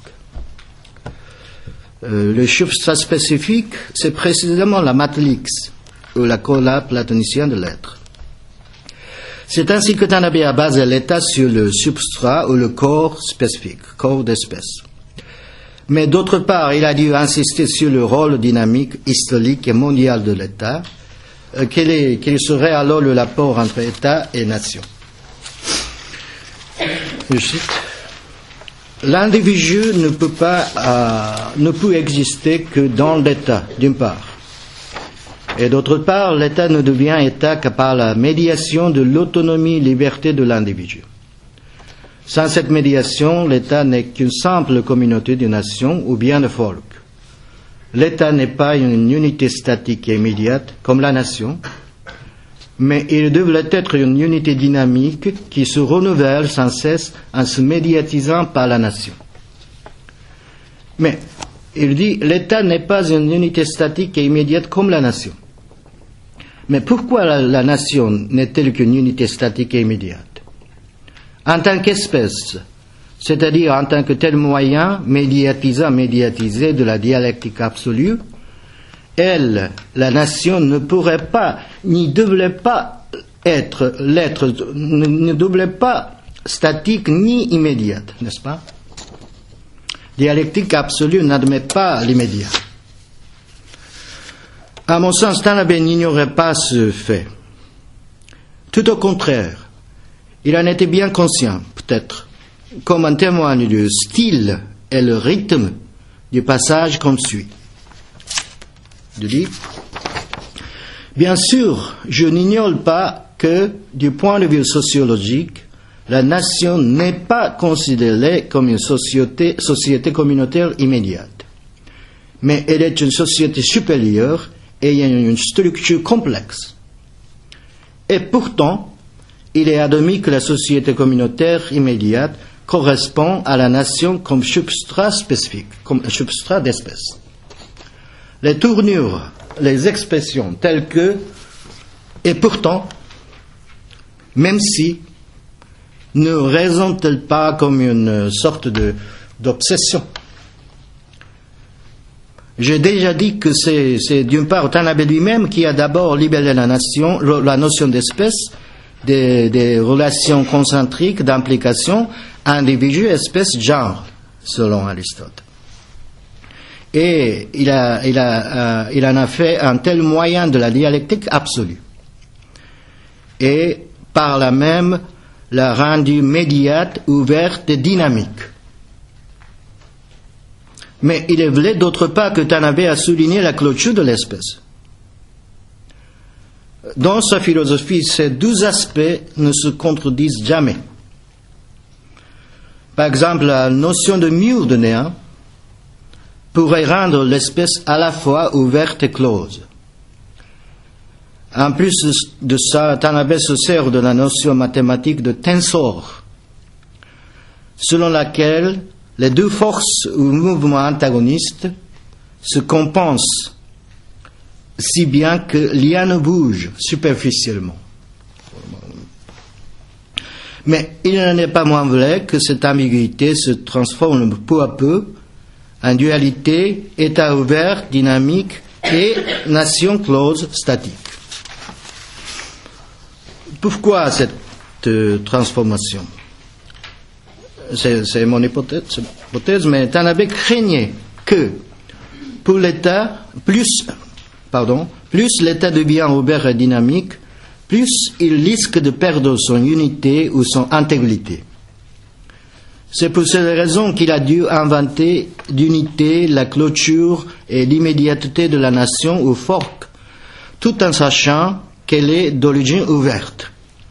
B: Le substrat spécifique, c'est précisément la matrix ou la cola platonicienne de l'être. C'est ainsi que Tanabe a basé l'État sur le substrat ou le corps spécifique, corps d'espèce. Mais d'autre part, il a dû insister sur le rôle dynamique, historique et mondial de l'État, quel serait alors le rapport entre État et nation. Je cite, l'individu ne peut exister que dans l'État, d'une part. Et d'autre part, l'État ne devient État que par la médiation de l'autonomie et liberté de l'individu. Sans cette médiation, l'État n'est qu'une simple communauté de nations ou bien de folk. L'État n'est pas une unité statique et immédiate comme la nation, mais il devrait être une unité dynamique qui se renouvelle sans cesse en se médiatisant par la nation. Mais, il dit, l'État n'est pas une unité statique et immédiate comme la nation. Mais pourquoi la nation n'est-elle qu'une unité statique et immédiate? En tant qu'espèce, c'est-à-dire en tant que tel moyen médiatisé de la dialectique absolue, elle, la nation, ne pourrait pas, ni devrait pas ne devrait pas statique ni immédiate, n'est-ce pas? Dialectique absolue n'admet pas l'immédiat. À mon sens, Tanabe n'ignorait pas ce fait. Tout au contraire, il en était bien conscient, peut-être, comme en témoigne le style et le rythme du passage qu'on suit. Je dis, bien sûr, je n'ignore pas que, du point de vue sociologique, la nation n'est pas considérée comme une société communautaire immédiate, mais elle est une société supérieure ayant une structure complexe. Et pourtant, il est admis que la société communautaire immédiate correspond à la nation comme substrat spécifique, comme un substrat d'espèce. Les tournures, les expressions telles que et pourtant, même si, ne résonnent-elles pas comme une sorte d'obsession? J'ai déjà dit que c'est d'une part Tanabe lui-même qui a d'abord libéré la notion d'espèce des relations concentriques d'implication individu, espèce, genre, selon Aristote. Et il en a fait un tel moyen de la dialectique absolue. Et par là même l'a rendue médiate, ouverte et dynamique. Mais il est vrai d'autre part que Tanabe a souligné la clôture de l'espèce. Dans sa philosophie, ces deux aspects ne se contredisent jamais. Par exemple, la notion de mur de néant pourrait rendre l'espèce à la fois ouverte et close. En plus de ça, Tanabe se sert de la notion mathématique de tensor, selon laquelle les deux forces ou mouvements antagonistes se compensent si bien que l'un ne bouge superficiellement. Mais il n'en est pas moins vrai que cette ambiguïté se transforme peu à peu en dualité état ouvert, dynamique et nation close, statique. Pourquoi cette transformation? C'est mon hypothèse, mais Tanabe craignait que, pour l'État, plus l'État devient ouvert et dynamique, plus il risque de perdre son unité ou son intégrité. C'est pour cette raison qu'il a dû inventer l'unité, la clôture et l'immédiateté de la nation ou fork, tout en sachant qu'elle est d'origine ouverte.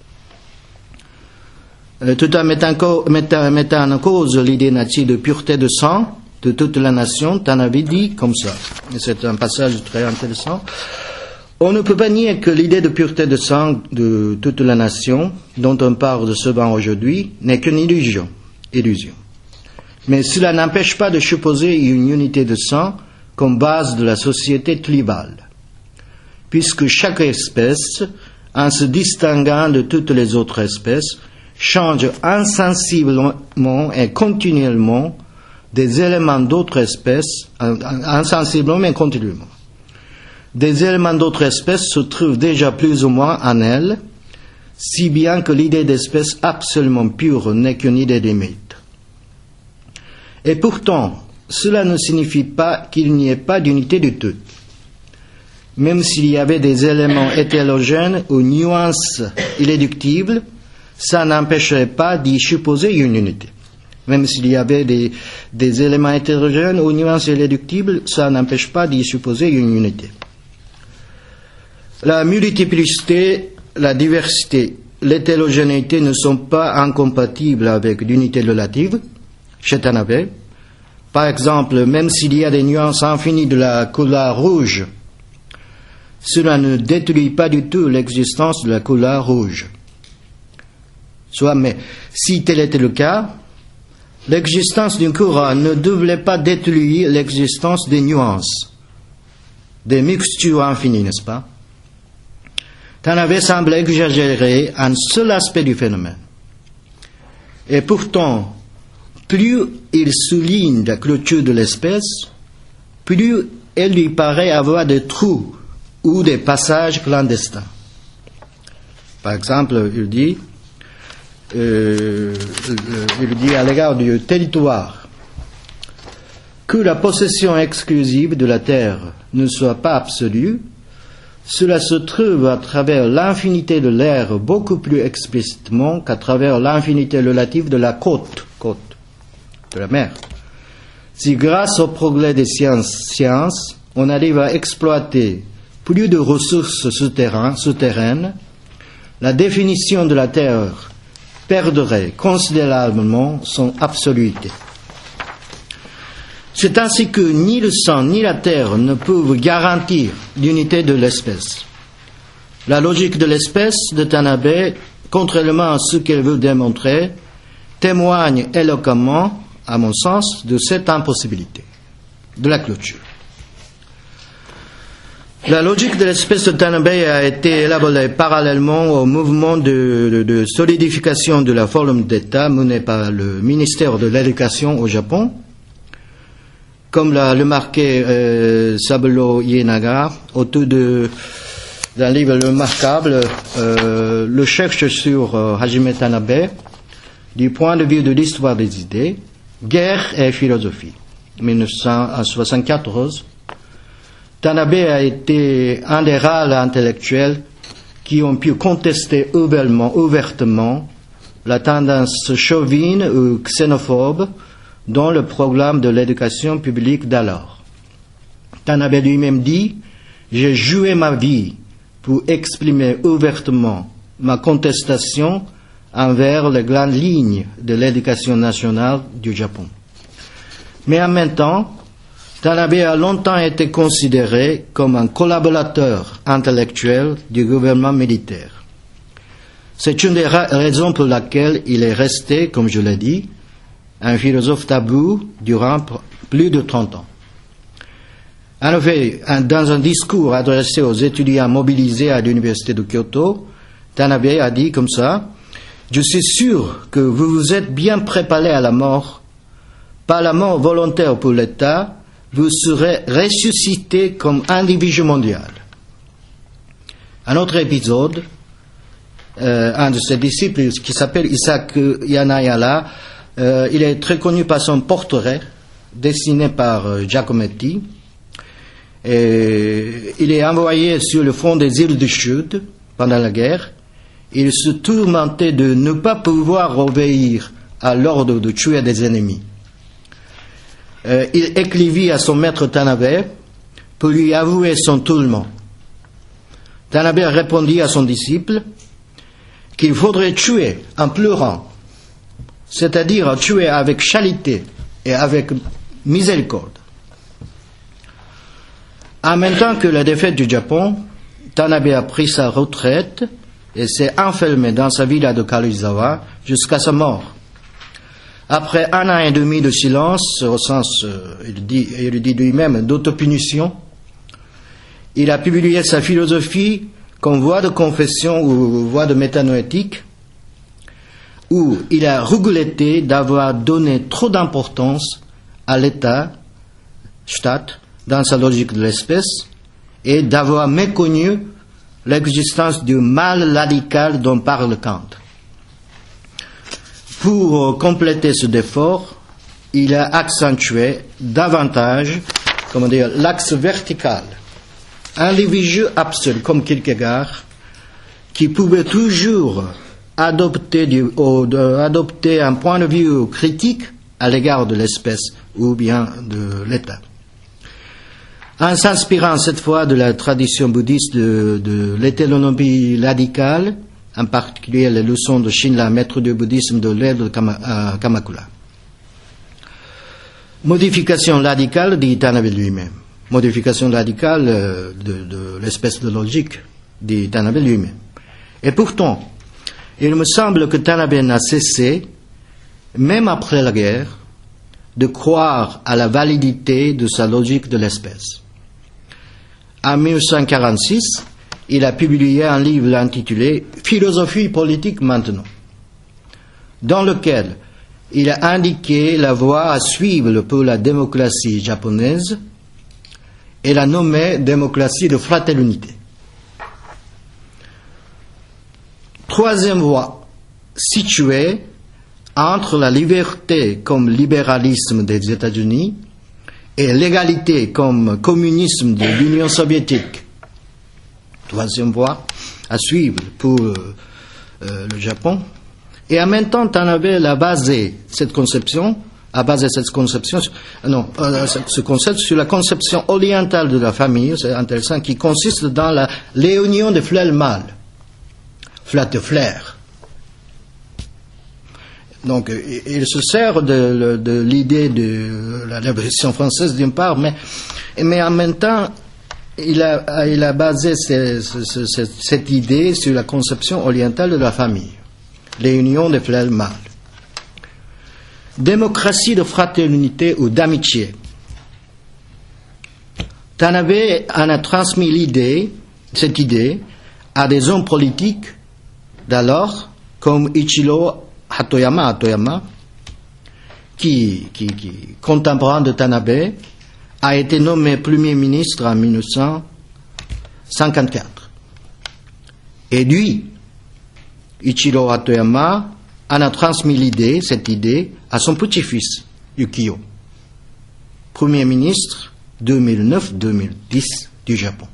B: Tout en mettant en cause l'idée native de pureté de sang de toute la nation, Tanabe dit comme ça, et c'est un passage très intéressant, on ne peut pas nier que l'idée de pureté de sang de toute la nation, dont on parle souvent aujourd'hui, n'est qu'une illusion. Mais cela n'empêche pas de supposer une unité de sang comme base de la société tribale, puisque chaque espèce, en se distinguant de toutes les autres espèces, change insensiblement et continuellement des éléments d'autres espèces, insensiblement et continuellement. Des éléments d'autres espèces se trouvent déjà plus ou moins en elle, si bien que l'idée d'espèce absolument pure n'est qu'une idée limite. Et pourtant, cela ne signifie pas qu'il n'y ait pas d'unité du tout. Même s'il y avait des éléments hétérogènes ou nuances irréductibles, ça n'empêcherait pas d'y supposer une unité. Même s'il y avait des éléments hétérogènes ou nuances irréductibles, ça n'empêche pas d'y supposer une unité. La multiplicité, la diversité, l'hétérogénéité ne sont pas incompatibles avec l'unité relative, chez Tanabe. Par exemple, même s'il y a des nuances infinies de la couleur rouge, cela ne détruit pas du tout l'existence de la couleur rouge. Mais si tel était le cas, l'existence d'une couleur ne devrait pas détruire l'existence des nuances, des mixtures infinies, n'est-ce pas? Tanabe semble exagérer un seul aspect du phénomène. Et pourtant, plus il souligne la clôture de l'espèce, plus elle lui paraît avoir des trous ou des passages clandestins. Par exemple, il dit à l'égard du territoire que la possession exclusive de la terre ne soit pas absolue. Cela se trouve à travers l'infinité de l'air beaucoup plus explicitement qu'à travers l'infinité relative de la côte, de la mer. Si grâce au progrès des sciences, on arrive à exploiter plus de ressources souterraines, la définition de la terre perdrait considérablement son absoluité. C'est ainsi que ni le sang ni la terre ne peuvent garantir l'unité de l'espèce. La logique de l'espèce de Tanabe, contrairement à ce qu'elle veut démontrer, témoigne éloquemment, à mon sens, de cette impossibilité, de la clôture. La logique de l'espèce de Tanabe a été élaborée parallèlement au mouvement de solidification de la forme d'État mené par le ministère de l'Éducation au Japon. Comme l'a remarqué Saburo Ienaga, auteur d'un livre remarquable, le cherche sur Hajime Tanabe, du point de vue de l'histoire des idées, guerre et philosophie. 1974, Tanabe a été un des rares intellectuels qui ont pu contester ouvertement la tendance chauvine ou xénophobe dans le programme de l'éducation publique d'alors. Tanabe lui-même dit « J'ai joué ma vie pour exprimer ouvertement ma contestation envers les grandes lignes de l'éducation nationale du Japon. » Mais en même temps, Tanabe a longtemps été considéré comme un collaborateur intellectuel du gouvernement militaire. C'est une des raisons pour laquelle il est resté, comme je l'ai dit, un philosophe tabou durant plus de 30 ans. En effet, dans un discours adressé aux étudiants mobilisés à l'université de Kyoto, Tanabe a dit comme ça « Je suis sûr que vous vous êtes bien préparés à la mort. Par la mort volontaire pour l'État, vous serez ressuscité comme individu mondial. » Un autre épisode, un de ses disciples qui s'appelle Isaac Yanayala, il est très connu par son portrait dessiné par Giacometti. Et il est envoyé sur le front des îles du Sud pendant la guerre. Il se tourmentait de ne pas pouvoir obéir à l'ordre de tuer des ennemis. Il écrivit à son maître Tanabe pour lui avouer son tourment. Tanabe répondit à son disciple qu'il faudrait tuer en pleurant, c'est-à-dire tuer avec charité et avec miséricorde. En même temps que la défaite du Japon, Tanabe a pris sa retraite et s'est enfermé dans sa villa de Karuizawa jusqu'à sa mort. Après 1 an et demi de silence, au sens, il dit lui-même, d'autopunition, il a publié sa philosophie comme voie de confession ou voie de métanoétique, où il a regretté d'avoir donné trop d'importance à l'État, Staat, dans sa logique de l'espèce, et d'avoir méconnu l'existence du mal radical dont parle Kant. Pour compléter ce défaut, il a accentué davantage, l'axe vertical, individu absolu comme Kierkegaard, qui pouvait toujours adopter un point de vue critique à l'égard de l'espèce ou bien de l'État. En s'inspirant cette fois de la tradition bouddhiste de l'hétéronomie radicale, en particulier les leçons de Shinra, maître du bouddhisme de l'aide de Kamakura. Modification radicale, dit Tanabe lui-même. Modification radicale de l'espèce de logique, dit Tanabe lui-même. Et pourtant, il me semble que Tanabe n'a cessé, même après la guerre, de croire à la validité de sa logique de l'espèce. En 1946, il a publié un livre intitulé « Philosophie politique maintenant », dans lequel il a indiqué la voie à suivre pour la démocratie japonaise et l'a nommée démocratie de fraternité. Troisième voie, située entre la liberté comme libéralisme des États-Unis et l'égalité comme communisme de l'Union soviétique. Troisième voie à suivre pour le Japon. Et en même temps, Tanabe a basé cette conception, ce concept sur la conception orientale de la famille, c'est intéressant, qui consiste dans la réunion des fleurs mâles, fleurs de flair. Donc, il se sert de l'idée de la Révolution française d'une part, mais en même temps, il a basé cette idée sur la conception orientale de la famille, réunion des fleurs mâles. Démocratie de fraternité ou d'amitié. Tanabe en a transmis cette idée, à des hommes politiques d'alors, comme Ichiro Hatoyama, qui contemporain de Tanabe, a été nommé Premier ministre en 1954. Et lui, Ichiro Hatoyama, en a transmis cette idée, à son petit-fils, Yukio, Premier ministre 2009-2010 du Japon.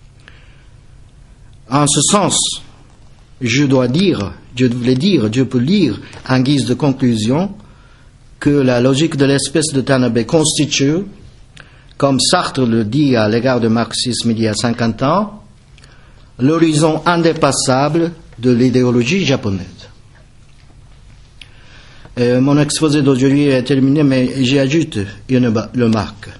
B: En ce sens, je peux lire en guise de conclusion que la logique de l'espèce de Tanabe constitue, comme Sartre le dit à l'égard du marxisme il y a 50 ans, l'horizon indépassable de l'idéologie japonaise. Mon exposé d'aujourd'hui est terminé, mais j'y ajoute une remarque.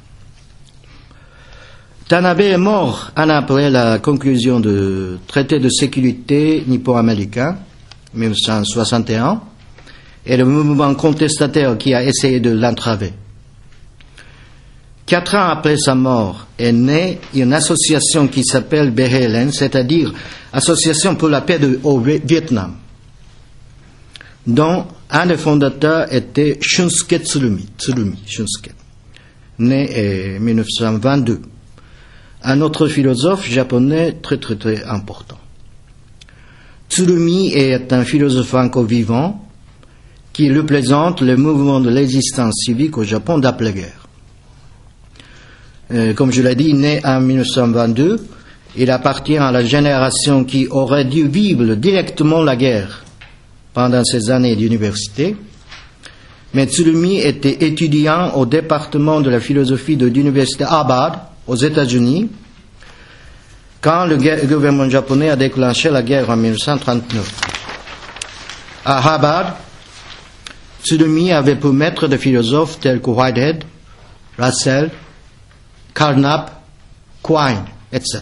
B: Tanabe est mort un an après la conclusion du traité de sécurité nippo-américain, 1961, et le mouvement contestataire qui a essayé de l'entraver. 4 ans après sa mort est née une association qui s'appelle BHLN, c'est-à-dire Association pour la paix au Vietnam, dont un des fondateurs était Shunsuke Tsurumi, né en 1922. Un autre philosophe japonais très important. Tsurumi est un philosophe franco-vivant qui représente le mouvement de l'existence civique au Japon d'après-guerre. Comme je l'ai dit, né en 1922, il appartient à la génération qui aurait dû vivre directement la guerre pendant ses années d'université. Mais Tsurumi était étudiant au département de la philosophie de l'université Harvard aux États-Unis quand le gouvernement japonais a déclenché la guerre en 1939. À Harvard, Tsurumi avait pour maître des philosophes tels que Whitehead, Russell, Carnap, Quine, etc.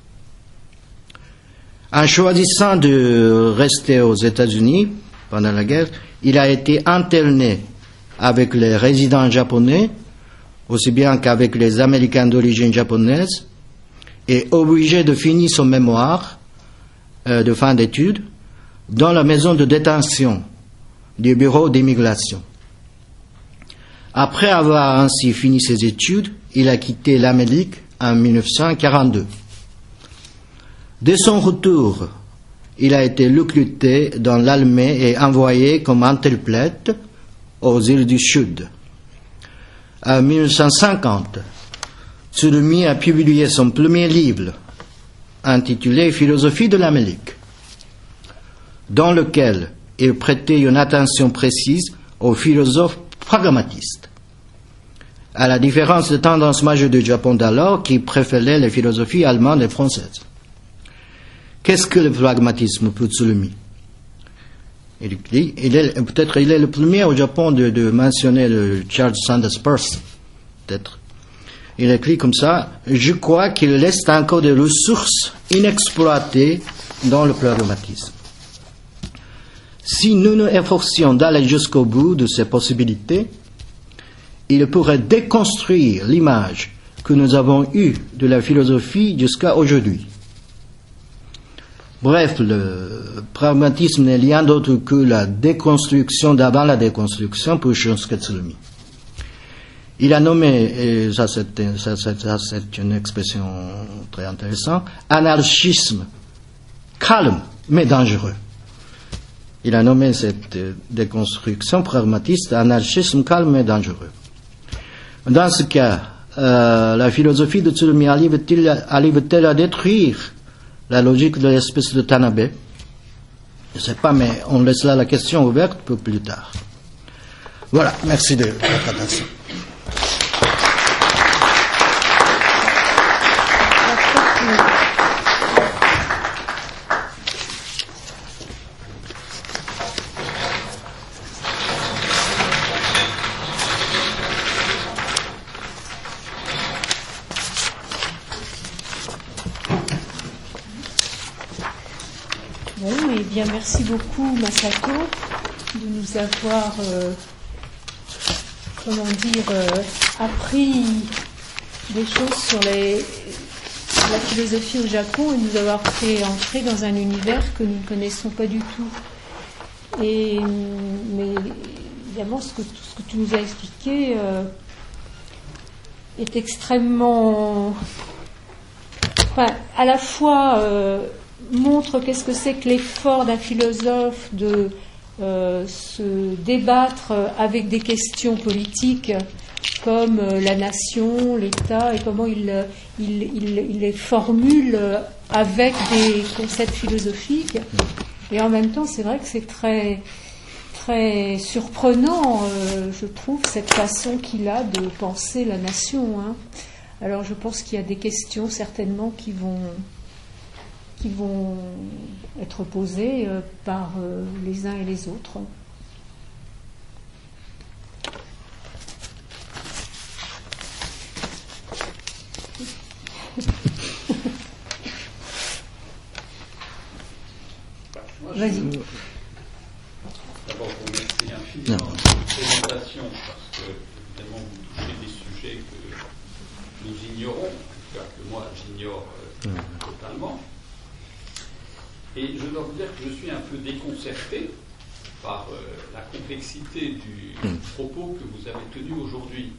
B: En choisissant de rester aux États-Unis pendant la guerre, il a été interné avec les résidents japonais, aussi bien qu'avec les Américains d'origine japonaise, et obligé de finir son mémoire de fin d'études dans la maison de détention du bureau d'immigration. Après avoir ainsi fini ses études, il a quitté l'Amérique en 1942. Dès son retour, il a été recruté dans l'armée et envoyé comme interprète aux îles du Sud. En 1950, Tsurumi a publié son premier livre, intitulé Philosophie de l'Amérique, dans lequel il prêtait une attention précise aux philosophes pragmatistes, à la différence des tendances majeures du Japon d'alors qui préféraient les philosophies allemandes et françaises. Qu'est-ce que le pragmatisme pour Tsurumi? Il est le premier au Japon de mentionner le Charles Sanders Peirce, peut-être. Il écrit comme ça: je crois qu'il reste encore des ressources inexploitées dans le pragmatisme. Si nous nous efforcions d'aller jusqu'au bout de ces possibilités, il pourrait déconstruire l'image que nous avons eue de la philosophie jusqu'à aujourd'hui. Bref, le pragmatisme n'est rien d'autre que la déconstruction d'avant la déconstruction pour Shonsketsulumi. Il a nommé, et ça c'est une expression très intéressante, anarchisme calme mais dangereux. Il a nommé cette déconstruction pragmatiste anarchisme calme mais dangereux. Dans ce cas, la philosophie de Tsurumi arrive-t-elle à détruire la logique de l'espèce de Tanabe? Je ne sais pas, mais on laisse là la question ouverte pour plus tard. Voilà, merci de votre attention.
A: Merci beaucoup Masato de nous avoir appris des choses sur la philosophie au Japon et nous avoir fait entrer dans un univers que nous ne connaissons pas du tout. Mais évidemment tout ce que tu nous as expliqué est extrêmement à la fois montre qu'est-ce que c'est que l'effort d'un philosophe de se débattre avec des questions politiques comme la nation, l'État, et comment il les formule avec des concepts philosophiques. Et en même temps, c'est vrai que c'est très, très surprenant, je trouve, cette façon qu'il a de penser la nation. Alors je pense qu'il y a des questions certainement qui vont être posées par les uns et les autres. Vas-y.
D: D'abord, vous remercie infiniment de cette présentation, parce que, évidemment, vous touchez des sujets que nous ignorons, en tout cas que moi j'ignore totalement. Et je dois vous dire que je suis un peu déconcerté par la complexité du propos que vous avez tenu aujourd'hui.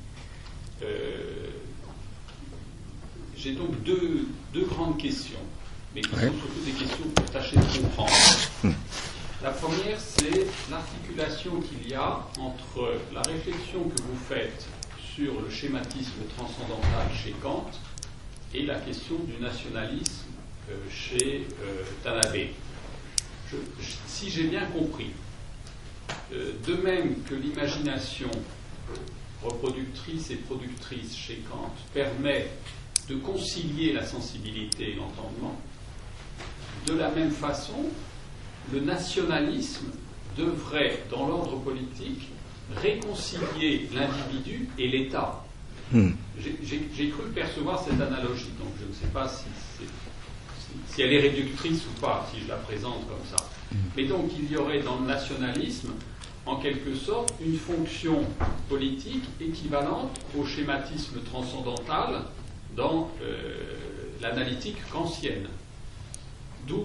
D: J'ai donc deux grandes questions, mais qui sont surtout des questions pour tâcher de comprendre. La première, c'est l'articulation qu'il y a entre la réflexion que vous faites sur le schématisme transcendantal chez Kant et la question du nationalisme chez Tanabe. Si j'ai bien compris, de même que l'imagination reproductrice et productrice chez Kant permet de concilier la sensibilité et l'entendement, de la même façon, le nationalisme devrait, dans l'ordre politique, réconcilier l'individu et l'État. J'ai cru percevoir cette analogie, donc je ne sais pas si elle est réductrice ou pas, si je la présente comme ça. Mais donc il y aurait dans le nationalisme, en quelque sorte, une fonction politique équivalente au schématisme transcendantal dans l'analytique kantienne. D'où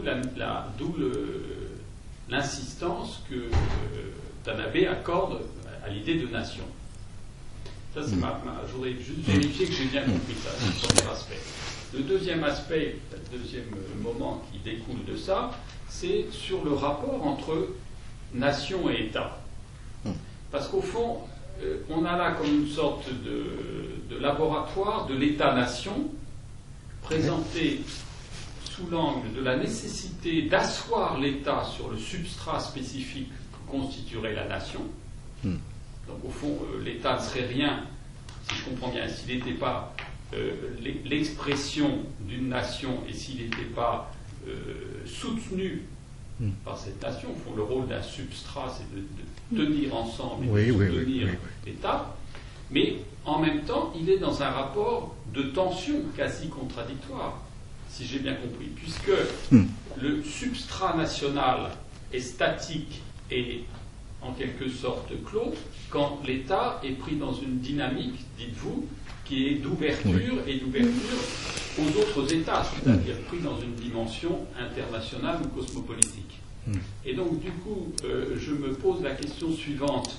D: l'insistance que Tanabe accorde à l'idée de nation. Ça, c'est je voudrais juste vérifier que j'ai bien compris ça, c'est le premier aspect. Le deuxième aspect, le deuxième moment qui découle de ça, c'est sur le rapport entre nation et État. Parce qu'au fond, on a là comme une sorte de laboratoire de l'État-nation présenté sous l'angle de la nécessité d'asseoir l'État sur le substrat spécifique que constituerait la nation. Donc au fond, l'État ne serait rien, si je comprends bien, s'il n'était pas l'expression d'une nation et s'il n'était pas soutenu par cette nation. Au fond, le rôle d'un substrat, c'est de tenir ensemble et de soutenir l'État. Mais en même temps, il est dans un rapport de tension quasi contradictoire, si j'ai bien compris, puisque le substrat national est statique et en quelque sorte clos, quand l'État est pris dans une dynamique, dites-vous, qui est d'ouverture et d'ouverture aux autres États, c'est-à-dire pris dans une dimension internationale ou cosmopolitique. Et donc, du coup, je me pose la question suivante.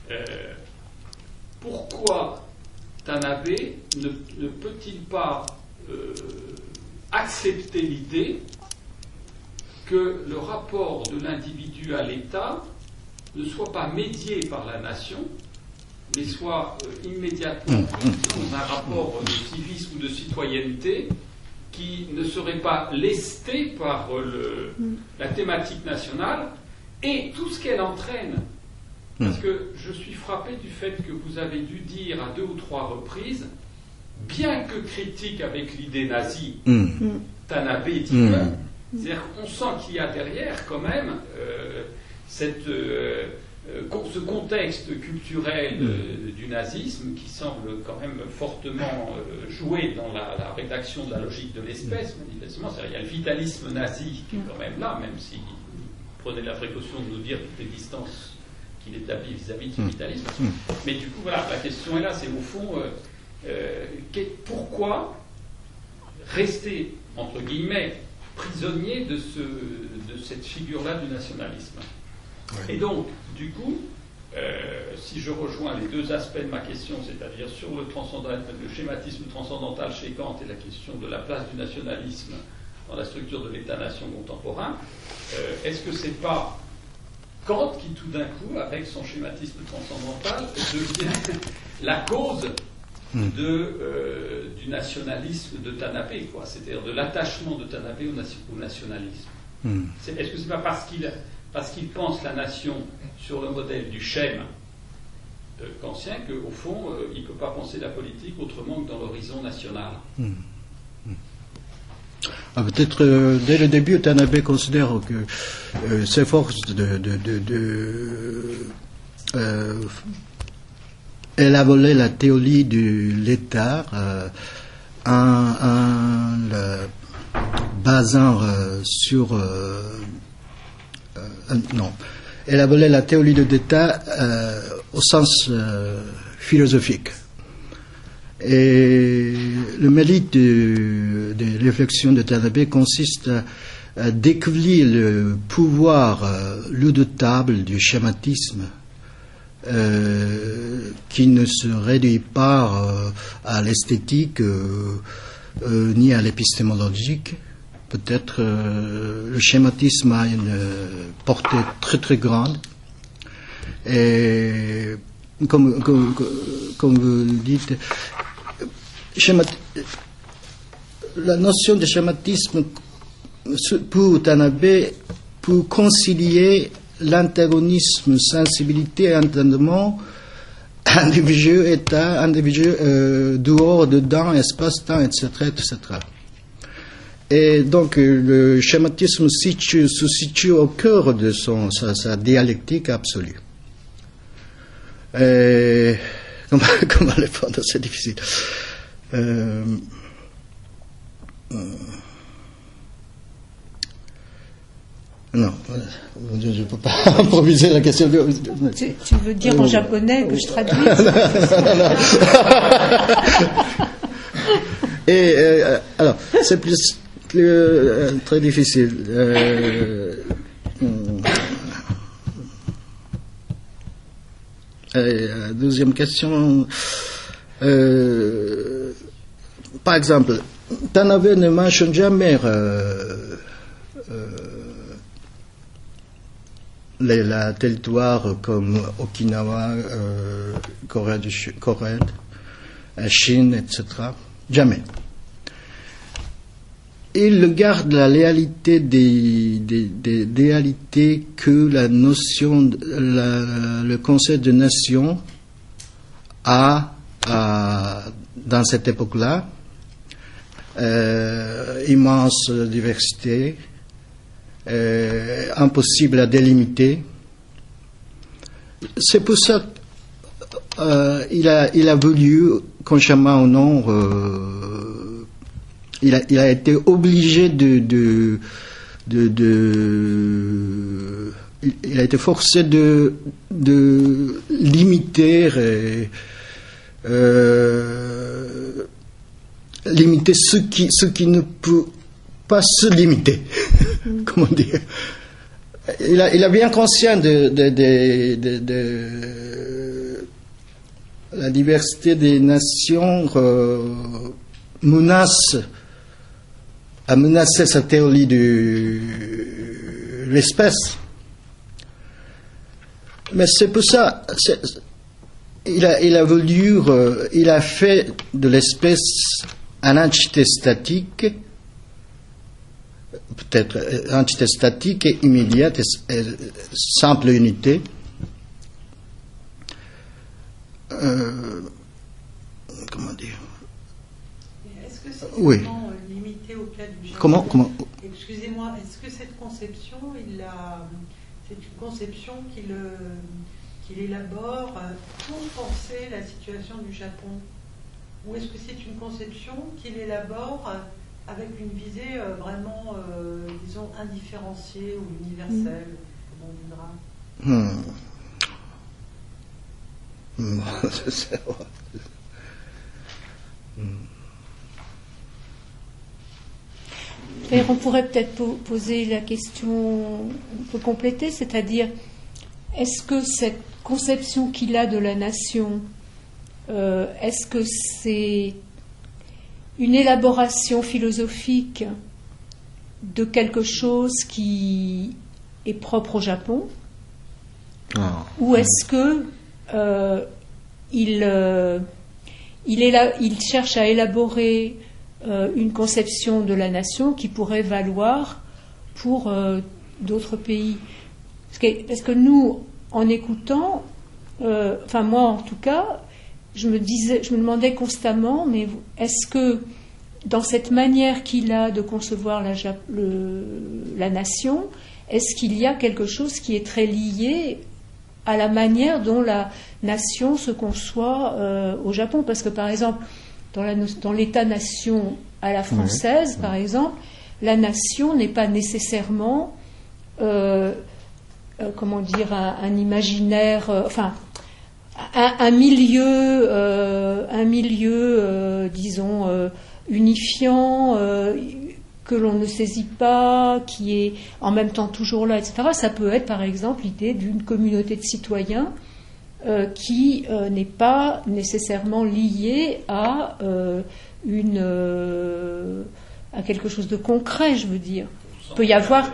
D: Pourquoi Tanabe ne peut-il pas accepter l'idée que le rapport de l'individu à l'État ne soit pas médié par la nation, mais soit immédiatement dans un rapport de civisme ou de citoyenneté qui ne serait pas lesté par la thématique nationale et tout ce qu'elle entraîne. Parce que je suis frappé du fait que vous avez dû dire à 2 ou 3 reprises, bien que critique avec l'idée nazie, Tanabe dit que, c'est-à-dire qu'on sent qu'il y a derrière quand même ce contexte culturel du nazisme qui semble quand même fortement jouer dans la rédaction de la logique de l'espèce, manifestement. C'est-à-dire, il y a le vitalisme nazi qui est quand même là, même si vous prenez la précaution de nous dire toutes les distances qu'il établit vis-à-vis de ce vitalisme. Mais du coup, voilà, la question est là, c'est au fond, pourquoi rester, entre guillemets, prisonnier de cette figure-là du nationalisme. Et donc, du coup, si je rejoins les 2 aspects de ma question, c'est-à-dire sur le schématisme transcendantal chez Kant et la question de la place du nationalisme dans la structure de l'État-nation contemporain, est-ce que c'est pas Kant qui, tout d'un coup, avec son schématisme transcendantal, devient la cause du nationalisme de Tanabe, quoi, c'est-à-dire de l'attachement de Tanabe au nationalisme. Est-ce que c'est pas parce qu'il pense la nation sur le modèle du schème kantien qu'au fond, il ne peut pas penser la politique autrement que dans l'horizon national?
B: Peut-être dès le début, Tanabe considère que s'efforce élaborer la théorie de l'État en le basant sur élaborer la théorie de l'État au sens philosophique. Et le mérite des réflexions de Tanabe consiste à découvrir le pouvoir redoutable du schématisme qui ne se réduit pas à l'esthétique ni à l'épistémologique. Peut-être le schématisme a une portée très très grande. Et comme vous le dites, la notion de schématisme pour Tanabe, pour concilier l'antagonisme sensibilité et entendement, individu, état, individu, dehors, dedans, espace-temps, etc., etc. Et donc le schématisme se situe au cœur de sa dialectique absolue. Comment répondre, c'est difficile. Non, je ne peux pas improviser la question.
A: Tu veux dire en japonais que je traduise?
B: Et alors, c'est plus très difficile. Deuxième question. Par exemple, Tanabe ne mentionne jamais les territoires comme Okinawa, Corée, Chine, etc. Jamais. Il garde la réalité des réalités que la notion, le concept de nation a dans cette époque-là. Immense diversité, impossible à délimiter. C'est pour ça qu'il a voulu, consciemment ou non, il a été obligé il a été forcé de limiter ce qui ne peut pas se limiter. Comment dire? Il a bien conscience de la diversité des nations a menacé sa théorie de l'espèce. Mais c'est pour ça, il a fait de l'espèce un entité statique, peut-être entité statique et immédiate, et simple unité. Comment dire?
E: Est-ce que c'est
B: oui.
E: vraiment limité au cas du Japon?
B: Comment
E: Excusez-moi, est-ce que cette conception, c'est une conception qu'il élabore pour penser la situation du Japon? Ou est-ce que c'est une conception qu'il élabore avec une visée vraiment, disons, indifférenciée ou universelle, comme on voudra?
A: On pourrait peut-être poser la question, on peut compléter, c'est-à-dire, est-ce que cette conception qu'il a de la nation, est-ce que c'est une élaboration philosophique de quelque chose qui est propre au Japon, ou est-ce que il cherche à élaborer une conception de la nation qui pourrait valoir pour d'autres pays? Parce que nous, en écoutant, enfin moi en tout cas, je me demandais constamment, mais est-ce que dans cette manière qu'il a de concevoir la nation, est-ce qu'il y a quelque chose qui est très lié à la manière dont la nation se conçoit au Japon? Parce que par exemple, dans l'État-nation à la française, par exemple, la nation n'est pas nécessairement, comment dire, un imaginaire, enfin, un milieu, disons, unifiant, que l'on ne saisit pas, qui est en même temps toujours là, etc. Ça peut être, par exemple, l'idée d'une communauté de citoyens qui n'est pas nécessairement liée à à quelque chose de concret, je veux dire. Il peut y avoir,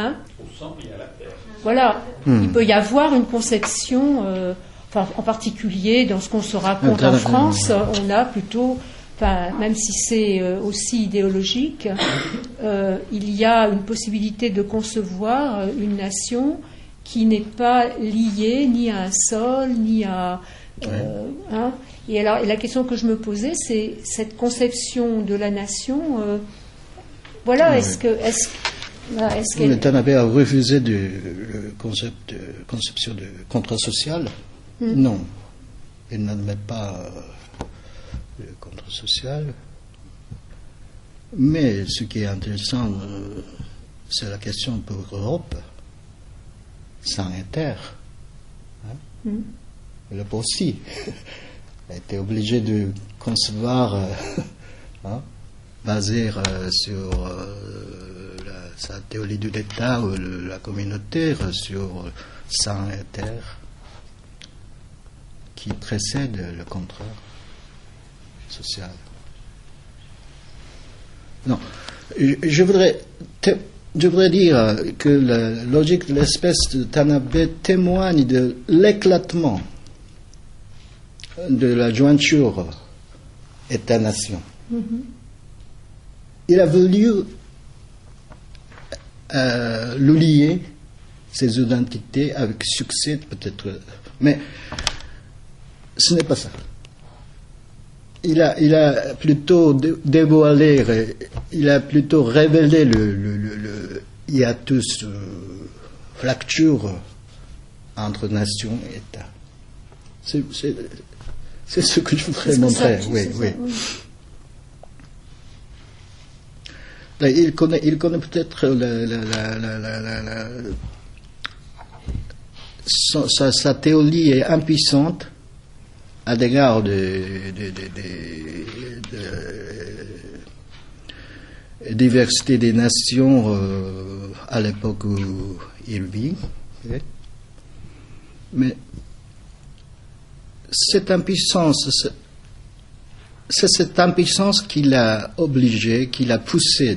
A: voilà, il peut y avoir une conception, enfin, en particulier dans ce qu'on se raconte en France, on a plutôt, enfin, même si c'est aussi idéologique, il y a une possibilité de concevoir une nation qui n'est pas liée ni à un sol, ni à... Et alors, la question que je me posais, c'est cette conception de la nation, voilà, est-ce qu'elle...
B: Le Tanabe a refusé le conception de contrat social. Non, il n'admet pas le contrat social. Mais ce qui est intéressant, c'est la question pour l'Europe, sans inter. L'Europe aussi a été obligée de concevoir, basé sur sa théorie de l'État ou la communauté, sur sans inter, qui précède le contrat social. Non, je voudrais dire que la logique de l'espèce de Tanabe témoigne de l'éclatement de la jointure État-nation. Il a voulu le lier, ses identités, avec succès peut-être, mais ce n'est pas ça. Il a plutôt dévoilé, il a plutôt révélé le hiatus, fracture entre nation et État. C'est ce que je voudrais montrer. Oui. Là, il connaît peut-être sa théorie est impuissante à l'égard diversité des nations à l'époque où il vit. Mais cette impuissance, c'est cette impuissance qui l'a obligé, qui l'a poussé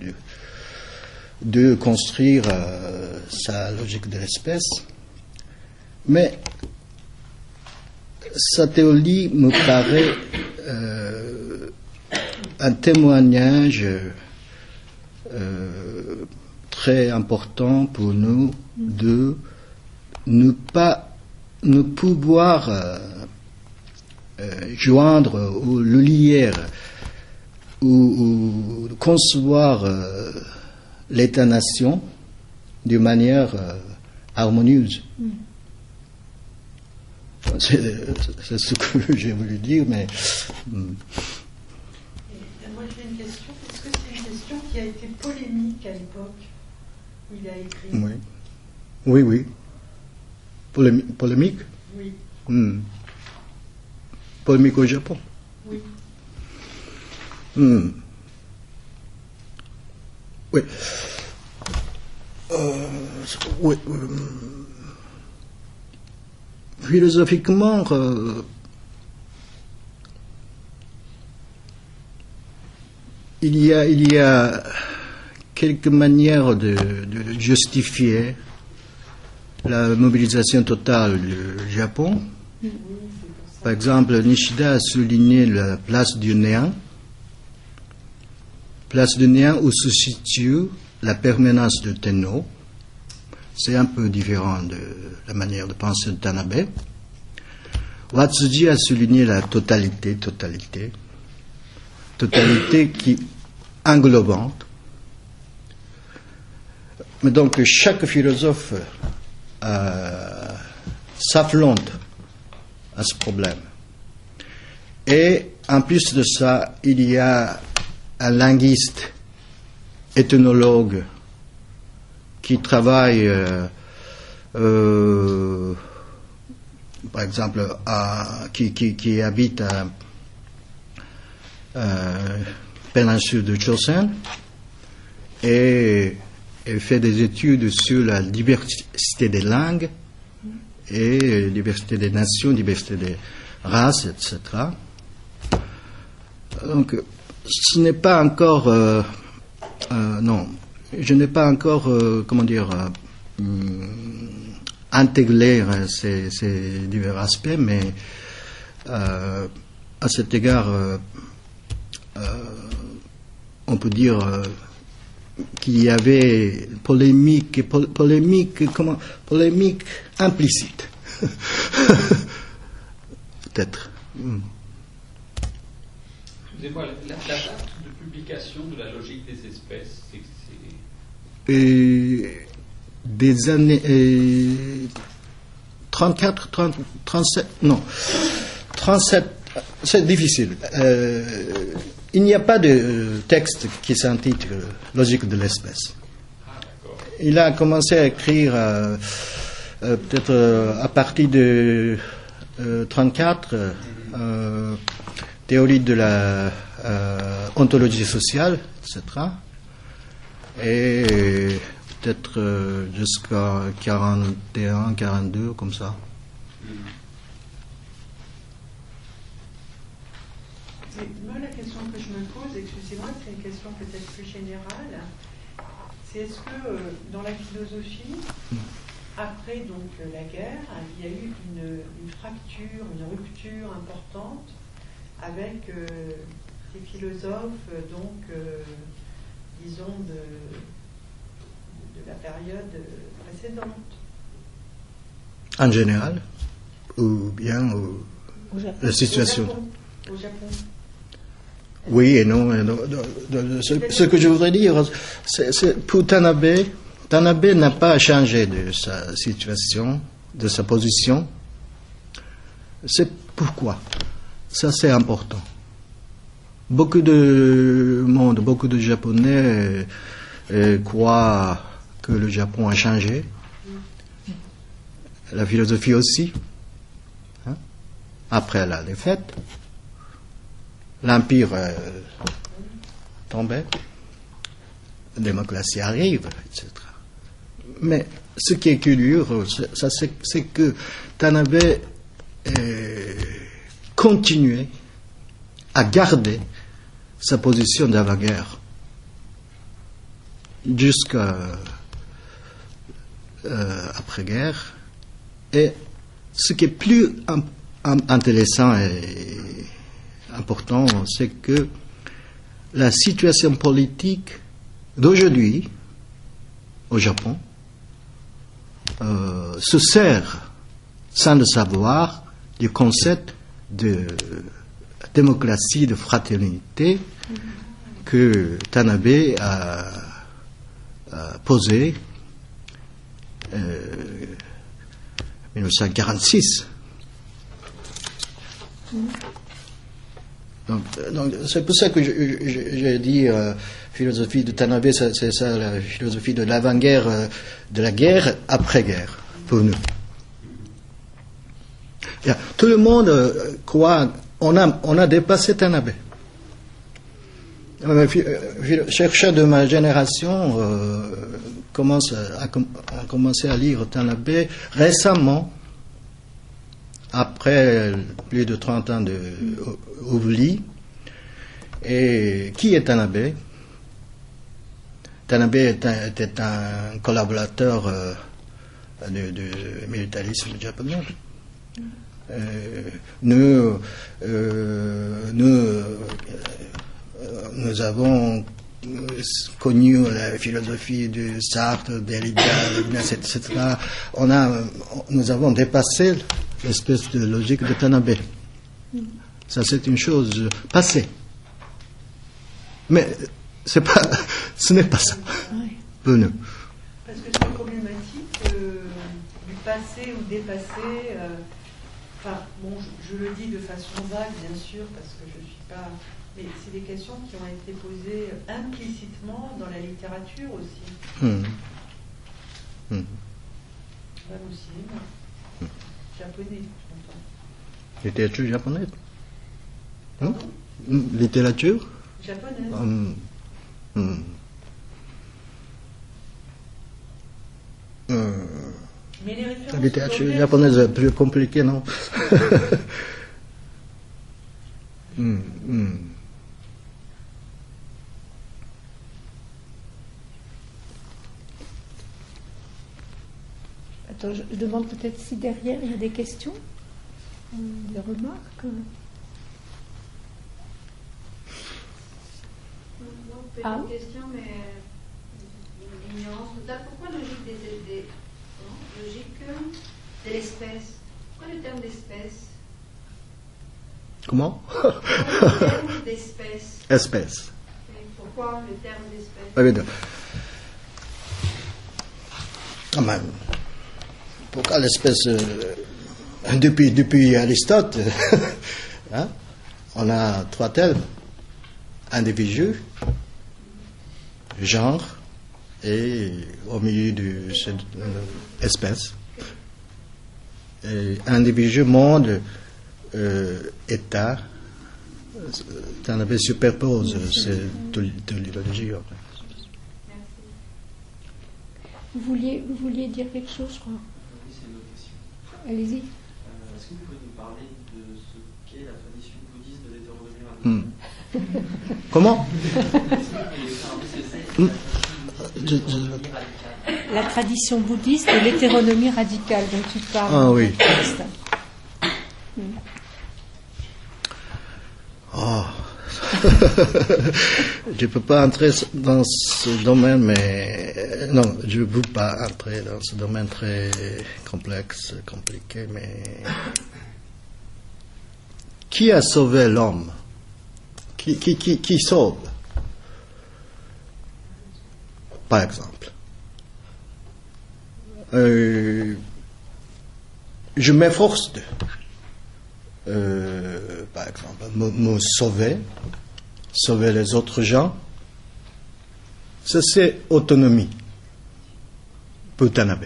B: de construire sa logique de l'espèce. Mais sa théorie me paraît un témoignage très important pour nous de ne pouvoir joindre ou le lier ou concevoir l'État-nation d'une manière harmonieuse. C'est ce que j'ai voulu dire, mais...
E: Moi j'ai une question. Est-ce que c'est une question qui a été polémique à l'époque où il a écrit?
B: Oui. Polémique?
E: Oui.
B: Polémique au Japon?
E: Oui.
B: Oui. Oui. Philosophiquement, il y a quelques manières de justifier la mobilisation totale du Japon. Par exemple, Nishida a souligné la place du néant. Place du néant où se situe la permanence de Tenno. C'est un peu différent de la manière de penser de Tanabe. Watsuji a souligné la totalité qui englobante. Mais donc chaque philosophe s'affronte à ce problème. Et en plus de ça, il y a un linguiste, ethnologue, qui travaille, par exemple, qui habite à péninsule de Chosen et fait des études sur la diversité des langues et diversité des nations, diversité des races, etc. Donc, ce n'est pas encore... non, je n'ai pas encore, intégré ces divers aspects, mais à cet égard, on peut dire qu'il y avait polémique implicite. Peut-être.
D: Excusez-moi, la date de publication de la logique des espèces, c'est...
B: des années 34, 37, non, 37, c'est difficile. Il n'y a pas de texte qui s'intitule Logique de l'espèce. Il a commencé à écrire peut-être à partir de 34, théorie de la ontologie sociale, etc. Et peut-être jusqu'à 41, 42, comme ça.
E: Moi, la question que je me pose, excusez-moi, c'est une question peut-être plus générale. C'est est-ce que dans la philosophie, après donc la guerre, il y a eu une fracture, une rupture importante avec des philosophes, donc disons de la période précédente.
B: En général, ou bien la situation.
E: Au Japon.
B: Oui et non. Ce que je voudrais dire, c'est pour Tanabe n'a pas changé de sa situation, de sa position. C'est pourquoi. Ça, c'est important. Beaucoup de monde, beaucoup de Japonais croient que le Japon a changé. La philosophie aussi. Après la défaite, l'empire tombait. la démocratie arrive, etc. Mais ce qui est curieux, c'est que Tanabe continuait à garder sa position d'avant-guerre jusqu'à après-guerre. Et ce qui est plus intéressant et important, c'est que la situation politique d'aujourd'hui au Japon se sert, sans le savoir, du concept de démocratie, de fraternité que Tanabe a posé en 1946. Donc, c'est pour ça que j'ai dit philosophie de Tanabe, c'est ça la philosophie de l'avant-guerre, de la guerre après-guerre, pour nous. Tout le monde croit, on a dépassé Tanabe. Chercheurs de ma génération a commencé à lire Tanabe récemment, après plus de 30 ans d'oubli. Et qui est Tanabe? Tanabe était un collaborateur du militarisme japonais. Nous avons connu la philosophie de Sartre, Derrida, Levinas, etc. Nous avons dépassé l'espèce de logique de Tanabe. Ça, c'est une chose passée. Mais ce n'est pas ça pour nous.
E: Parce que c'est problématique du passé ou dépassé. Je le dis de façon vague, bien sûr, parce que je ne suis pas... Mais c'est des questions qui ont été posées implicitement dans la littérature aussi. Même au cinéma. Japonais, j'entends.
B: Littérature japonaise. Littérature
E: japonaise. Mais les références
B: la littérature japonaise est plus compliquée, non?
A: Attends, je demande peut-être si derrière il y a des questions, des remarques.
C: Non, pas une question, mais une ignorance totale. Pourquoi logique de l'espèce? Pourquoi le terme d'espèce?
B: Comment?
C: Pourquoi le terme d'espèce?
B: Espèce.
C: Et pourquoi le terme d'espèce?
B: Pourquoi l'espèce? Depuis Aristote, on a 3 termes: individu, genre, et au milieu de cette espèce. Et individu, monde, état, Tanabe superpose, c'est de l'idéologie.
A: Vous vouliez dire quelque chose, je crois.
F: Oui, c'est une autre question.
A: Allez-y.
F: Est-ce que vous pouvez nous parler de ce qu'est la tradition bouddhiste de l'hétéronomie radicale?
B: Comment?
A: La tradition bouddhiste de l'hétéronomie radicale dont tu parles.
B: Ah oui. Je ne peux pas entrer dans ce domaine, mais non, je ne veux pas entrer dans ce domaine très complexe, compliqué, mais qui a sauvé l'homme? Qui sauve? Par exemple, je m'efforce de, par exemple, me sauver les autres gens. Ça, c'est autonomie pour Tanabe.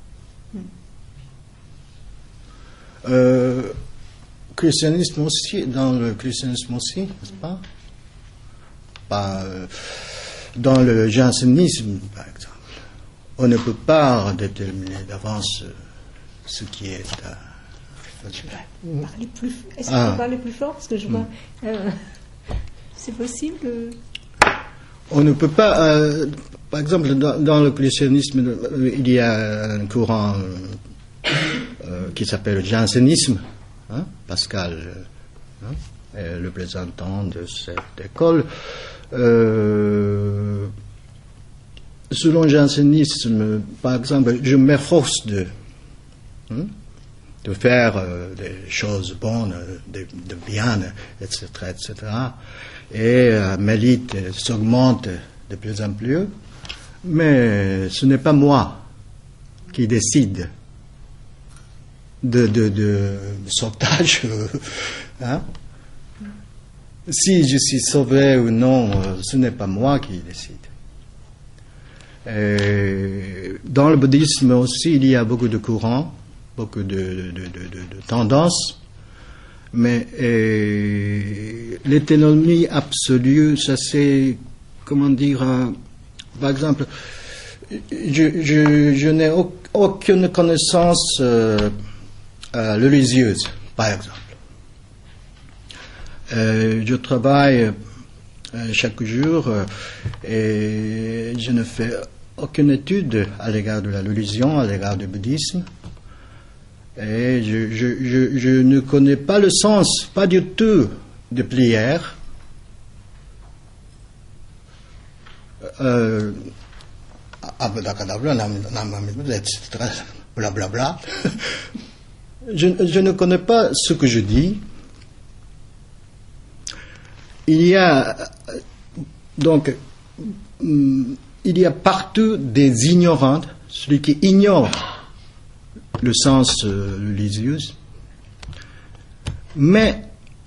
B: Christianisme aussi, dans le christianisme aussi, n'est-ce pas? dans le jansénisme, par exemple, on ne peut pas déterminer d'avance ce qui est à...
A: Est-ce qu'on peut parler plus fort? Parce que je vois... c'est possible?
B: On ne peut pas... par exemple, dans le christianisme, il y a un courant qui s'appelle le jansénisme. Pascal, est le représentant de cette école. Selon le jansénisme, par exemple, je m'efforce de faire des choses bonnes, de bien, etc., etc. Et mérite s'augmente de plus en plus. Mais ce n'est pas moi qui décide de sauvetage. Si je suis sauvé ou non, ce n'est pas moi qui décide. Et dans le bouddhisme aussi, il y a beaucoup de courants, beaucoup de tendances, mais l'autonomie absolue, ça c'est, comment dire, par exemple, je n'ai aucune connaissance religieuse, par exemple. Je travaille chaque jour et je ne fais aucune étude à l'égard de la religion, à l'égard du bouddhisme. Et je ne connais pas le sens, pas du tout, de prière. Blablabla. Je ne connais pas ce que je dis. Il y a donc il y a partout des ignorants, celui qui ignore le sens religieux. Mais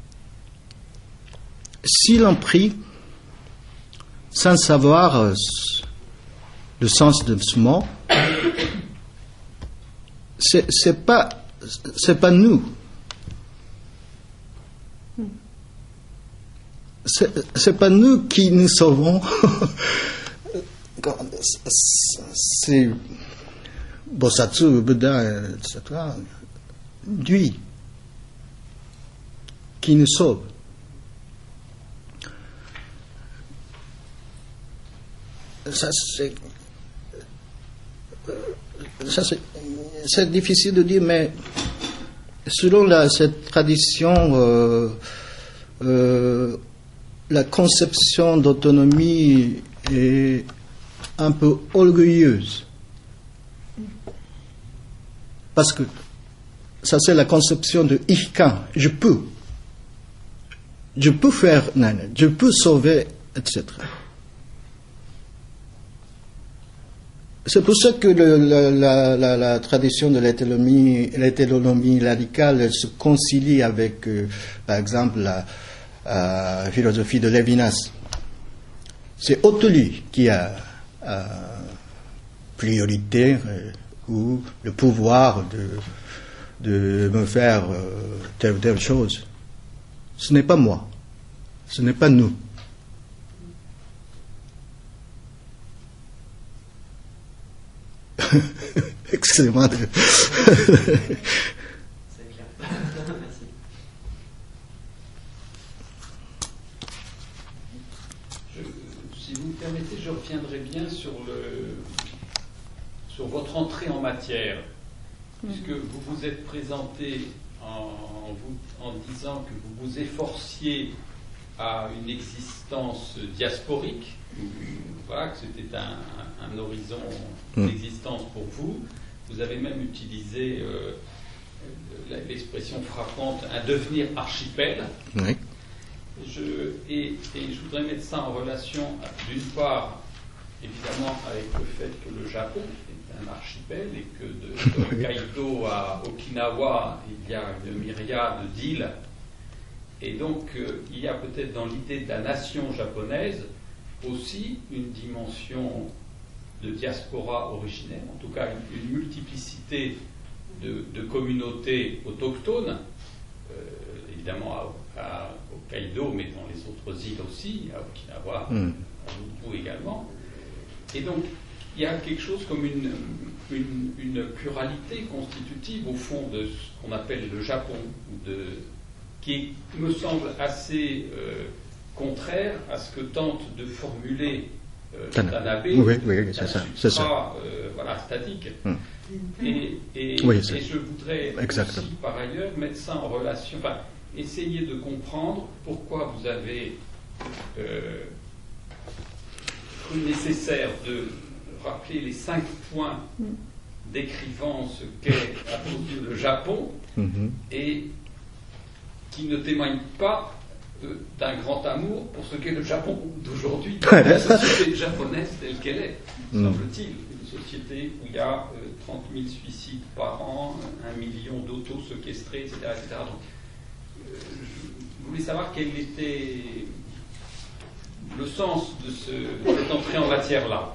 B: si l'on prie sans savoir le sens de ce mot, c'est pas nous. C'est pas nous qui nous sauvons. C'est Bosatsu, Bouddha, etc. Lui qui nous sauve. C'est difficile de dire, mais selon cette tradition, la conception d'autonomie est un peu orgueilleuse. Parce que ça, c'est la conception de Ihkan. Je peux faire, je peux sauver, etc. C'est pour ça que la tradition de l'hétéronomie radicale se concilie avec, par exemple, la philosophie de Lévinas. C'est autrui qui a priorité ou le pouvoir de me faire telle ou telle chose. Ce n'est pas moi, ce n'est pas nous. Excusez-moi.
F: C'est clair. Merci.
D: Si vous me permettez, je reviendrai bien sur votre entrée en matière, puisque vous vous êtes présenté en disant que vous vous efforciez à une existence diasporique, voilà, que c'était un horizon d'existence pour vous. Vous avez même utilisé l'expression frappante, un devenir archipel.
B: Oui.
D: Et je voudrais mettre ça en relation, d'une part, évidemment, avec le fait que le Japon est un archipel et que de Hokkaido à Okinawa, il y a une myriade d'îles. Et donc, il y a peut-être dans l'idée de la nation japonaise aussi une dimension de diaspora originaire, en tout cas une multiplicité de communautés autochtones, évidemment Hokkaido, mais dans les autres îles aussi, à Okinawa, à Oahu également. Et donc, il y a quelque chose comme une pluralité constitutive au fond de ce qu'on appelle le Japon, qui me semble assez contraire à ce que tente de formuler Tanabe,
B: c'est ça.
D: Statique.
B: Oui,
D: et je voudrais
B: exactement.
D: aussi, par ailleurs, mettre ça en relation, essayer de comprendre pourquoi vous avez cru nécessaire de rappeler les 5 points décrivant ce qu'est à vos yeux le Japon, et qui ne témoignent pas d'un grand amour pour ce qu'est le Japon d'aujourd'hui, la société japonaise telle qu'elle est, semble-t-il. Une société où il y a 30 000 suicides par an, 1 million d'autos séquestrés, etc. Donc, je voulais savoir quel était le sens de cette entrée en matière-là.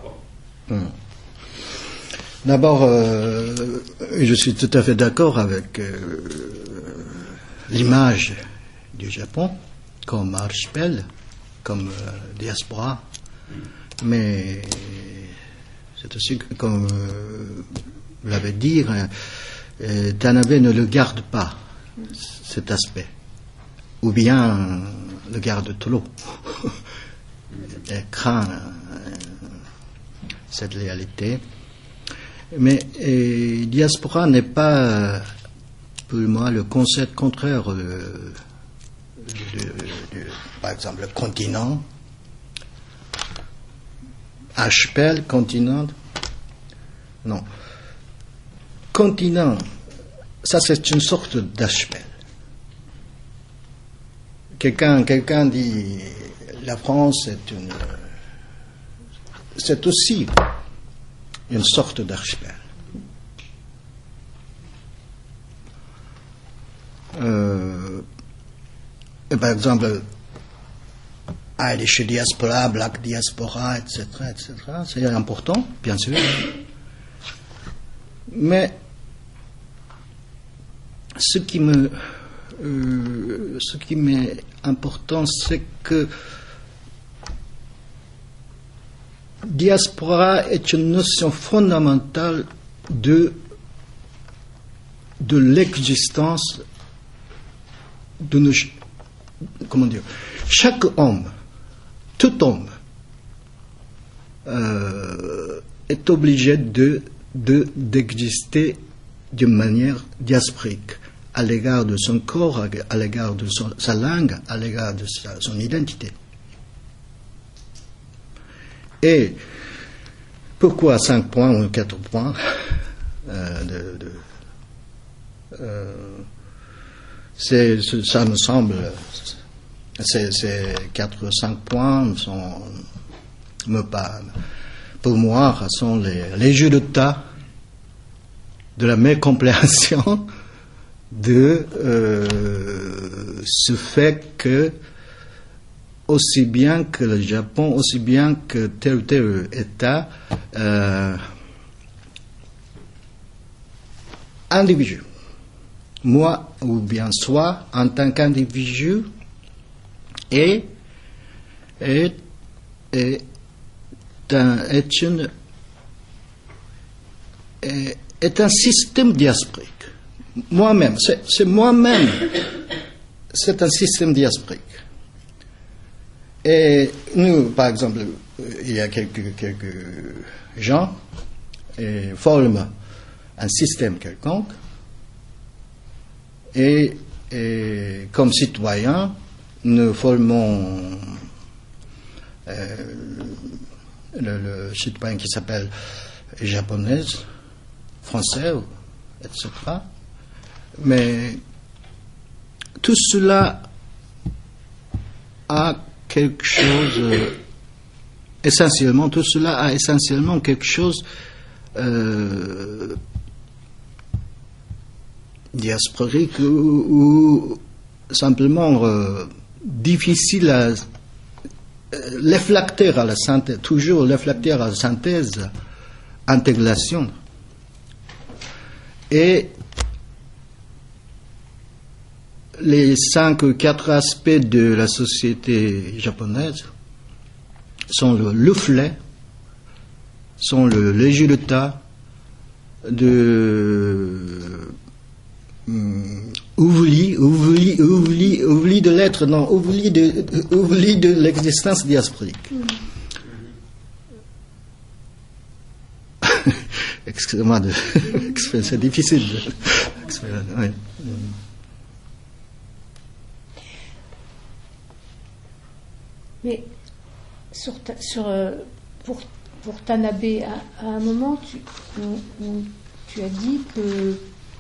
B: D'abord, je suis tout à fait d'accord avec l'image du Japon comme archipel, comme diaspora, mais c'est aussi comme vous l'avez dit, Tanabe ne le garde pas, cet aspect, ou bien le garde trop, et craint cette réalité. Mais diaspora n'est pas, pour moi, le concept contraire par exemple, le continent, archipel, continent. Non. Continent, ça c'est une sorte d'archipel. Quelqu'un dit la France c'est aussi une sorte d'archipel. Par exemple, Irish diaspora, Black diaspora, etc., c'est important, bien sûr. Mais ce qui m'est important, c'est que diaspora est une notion fondamentale de l'existence de nos... Comment dire? Chaque homme, tout homme, est obligé d'exister d'une manière diasporique à l'égard de son corps, à l'égard de sa langue, à l'égard de son identité. Et pourquoi 5 points ou 4 points ça me semble, ces 4 ou 5 points pour moi, sont les résultats de la mécompréhension de ce fait que, aussi bien que le Japon, aussi bien que tel ou tel État, individu, moi ou bien soi, en tant qu'individu, est un système diasporique. Moi-même, c'est moi-même, c'est un système diasporique. Et nous, par exemple, il y a quelques gens qui forment un système quelconque, et comme citoyens, nous formons le citoyen qui s'appelle japonaise, français, etc. Mais tout cela a quelque chose, essentiellement, tout cela a essentiellement quelque chose diasporique ou simplement difficile à réfléchir à la synthèse, toujours réfléchir à la synthèse, intégration. Et les 5 ou 4 aspects de la société japonaise sont le reflet, sont le résultat de oubli de l'être, non, oubli de l'existence diasporique. Excusez-moi, c'est difficile. Oui.
A: Mais pour Tanabe, à un moment, tu as dit que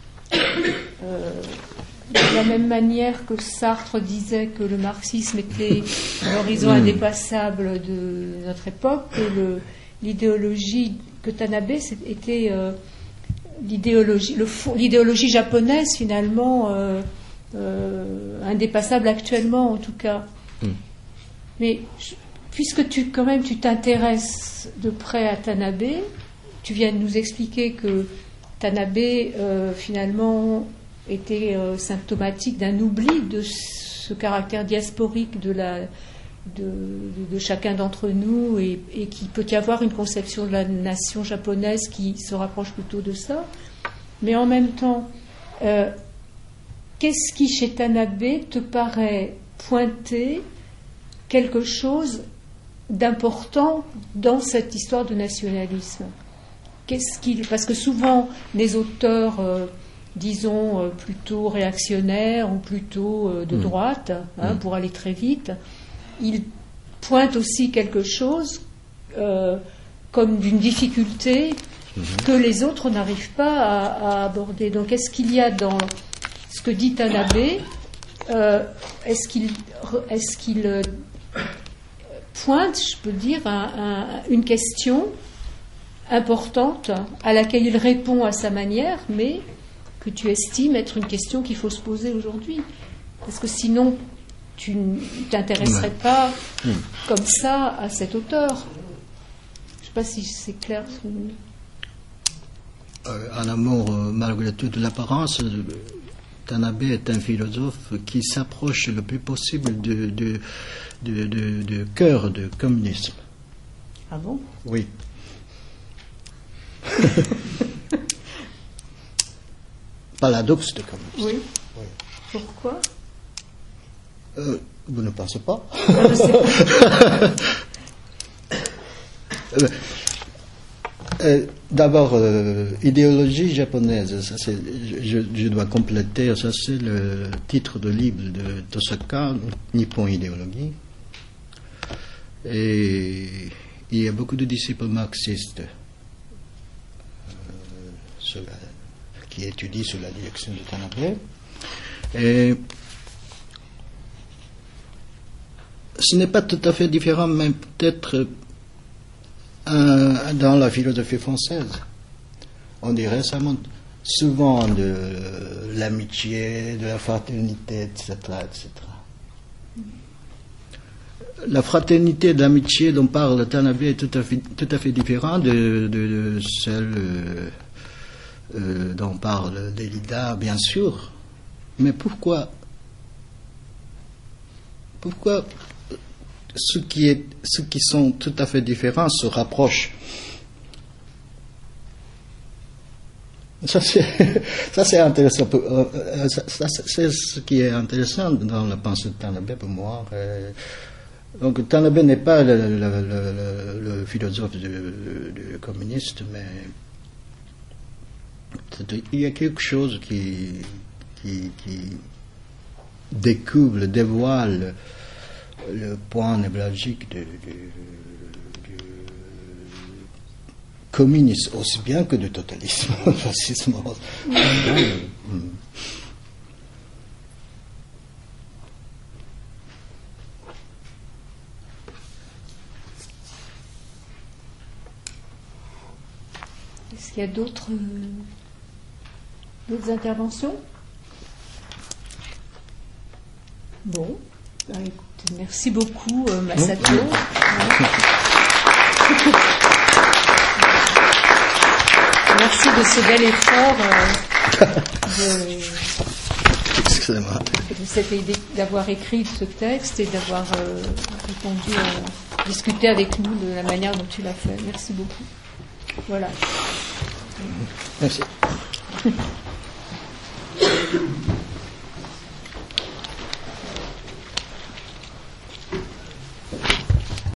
A: de la même manière que Sartre disait que le marxisme était l'horizon indépassable de notre époque, que l'idéologie que Tanabe était l'idéologie japonaise finalement indépassable actuellement en tout cas. Mais puisque tu t'intéresses de près à Tanabe, tu viens de nous expliquer que Tanabe finalement était symptomatique d'un oubli de ce caractère diasporique de chacun d'entre nous et qu'il peut y avoir une conception de la nation japonaise qui se rapproche plutôt de ça. Mais en même temps, qu'est-ce qui chez Tanabe te paraît pointer quelque chose d'important dans cette histoire de nationalisme? Parce que souvent les auteurs, disons, plutôt réactionnaires ou plutôt de droite, pour aller très vite, ils pointent aussi quelque chose comme d'une difficulté que les autres n'arrivent pas à aborder. Donc est-ce qu'il y a dans ce que dit Tanabe, est-ce qu'il pointe, je peux dire, une question importante à laquelle il répond à sa manière, mais que tu estimes être une question qu'il faut se poser aujourd'hui. Parce que sinon, tu ne t'intéresserais pas comme ça à cet auteur. Je ne sais pas si c'est clair.
B: En amour, malgré toute l'apparence, Tanabe est un philosophe qui s'approche le plus possible de cœur du communisme.
A: Ah bon?
B: Oui. Paradoxe de communisme.
A: Oui. Pourquoi?
B: Vous ne pensez pas?
A: Je sais pas.
B: D'abord, idéologie japonaise, ça c'est, je dois compléter, ça c'est le titre de livre de Tosaka, Nippon Idéologie. Et il y a beaucoup de disciples marxistes qui étudient sous la direction de Tanabe. Et ce n'est pas tout à fait différent, mais peut-être dans la philosophie française. On dirait souvent de l'amitié, de la fraternité, etc., etc. La fraternité et l'amitié dont parle Tanabe est tout à fait différente de celle dont parle Derrida, bien sûr. Mais pourquoi ceux qui sont tout à fait différents se rapprochent? Ça c'est intéressant. C'est ce qui est intéressant dans la pensée de Tanabe pour moi. Donc Tanabe n'est pas le philosophe du communiste, mais il y a quelque chose qui dévoile le point névralgique du communisme, aussi bien que du totalisme, fascisme.
A: Est-ce qu'il y a d'autres interventions? Bon, écoute, merci beaucoup Masato. Merci de ce bel effort
B: Excusez-moi.
A: D'avoir écrit ce texte et d'avoir répondu, discuté avec nous de la manière dont tu l'as fait. Merci beaucoup. Voilà.
B: Merci.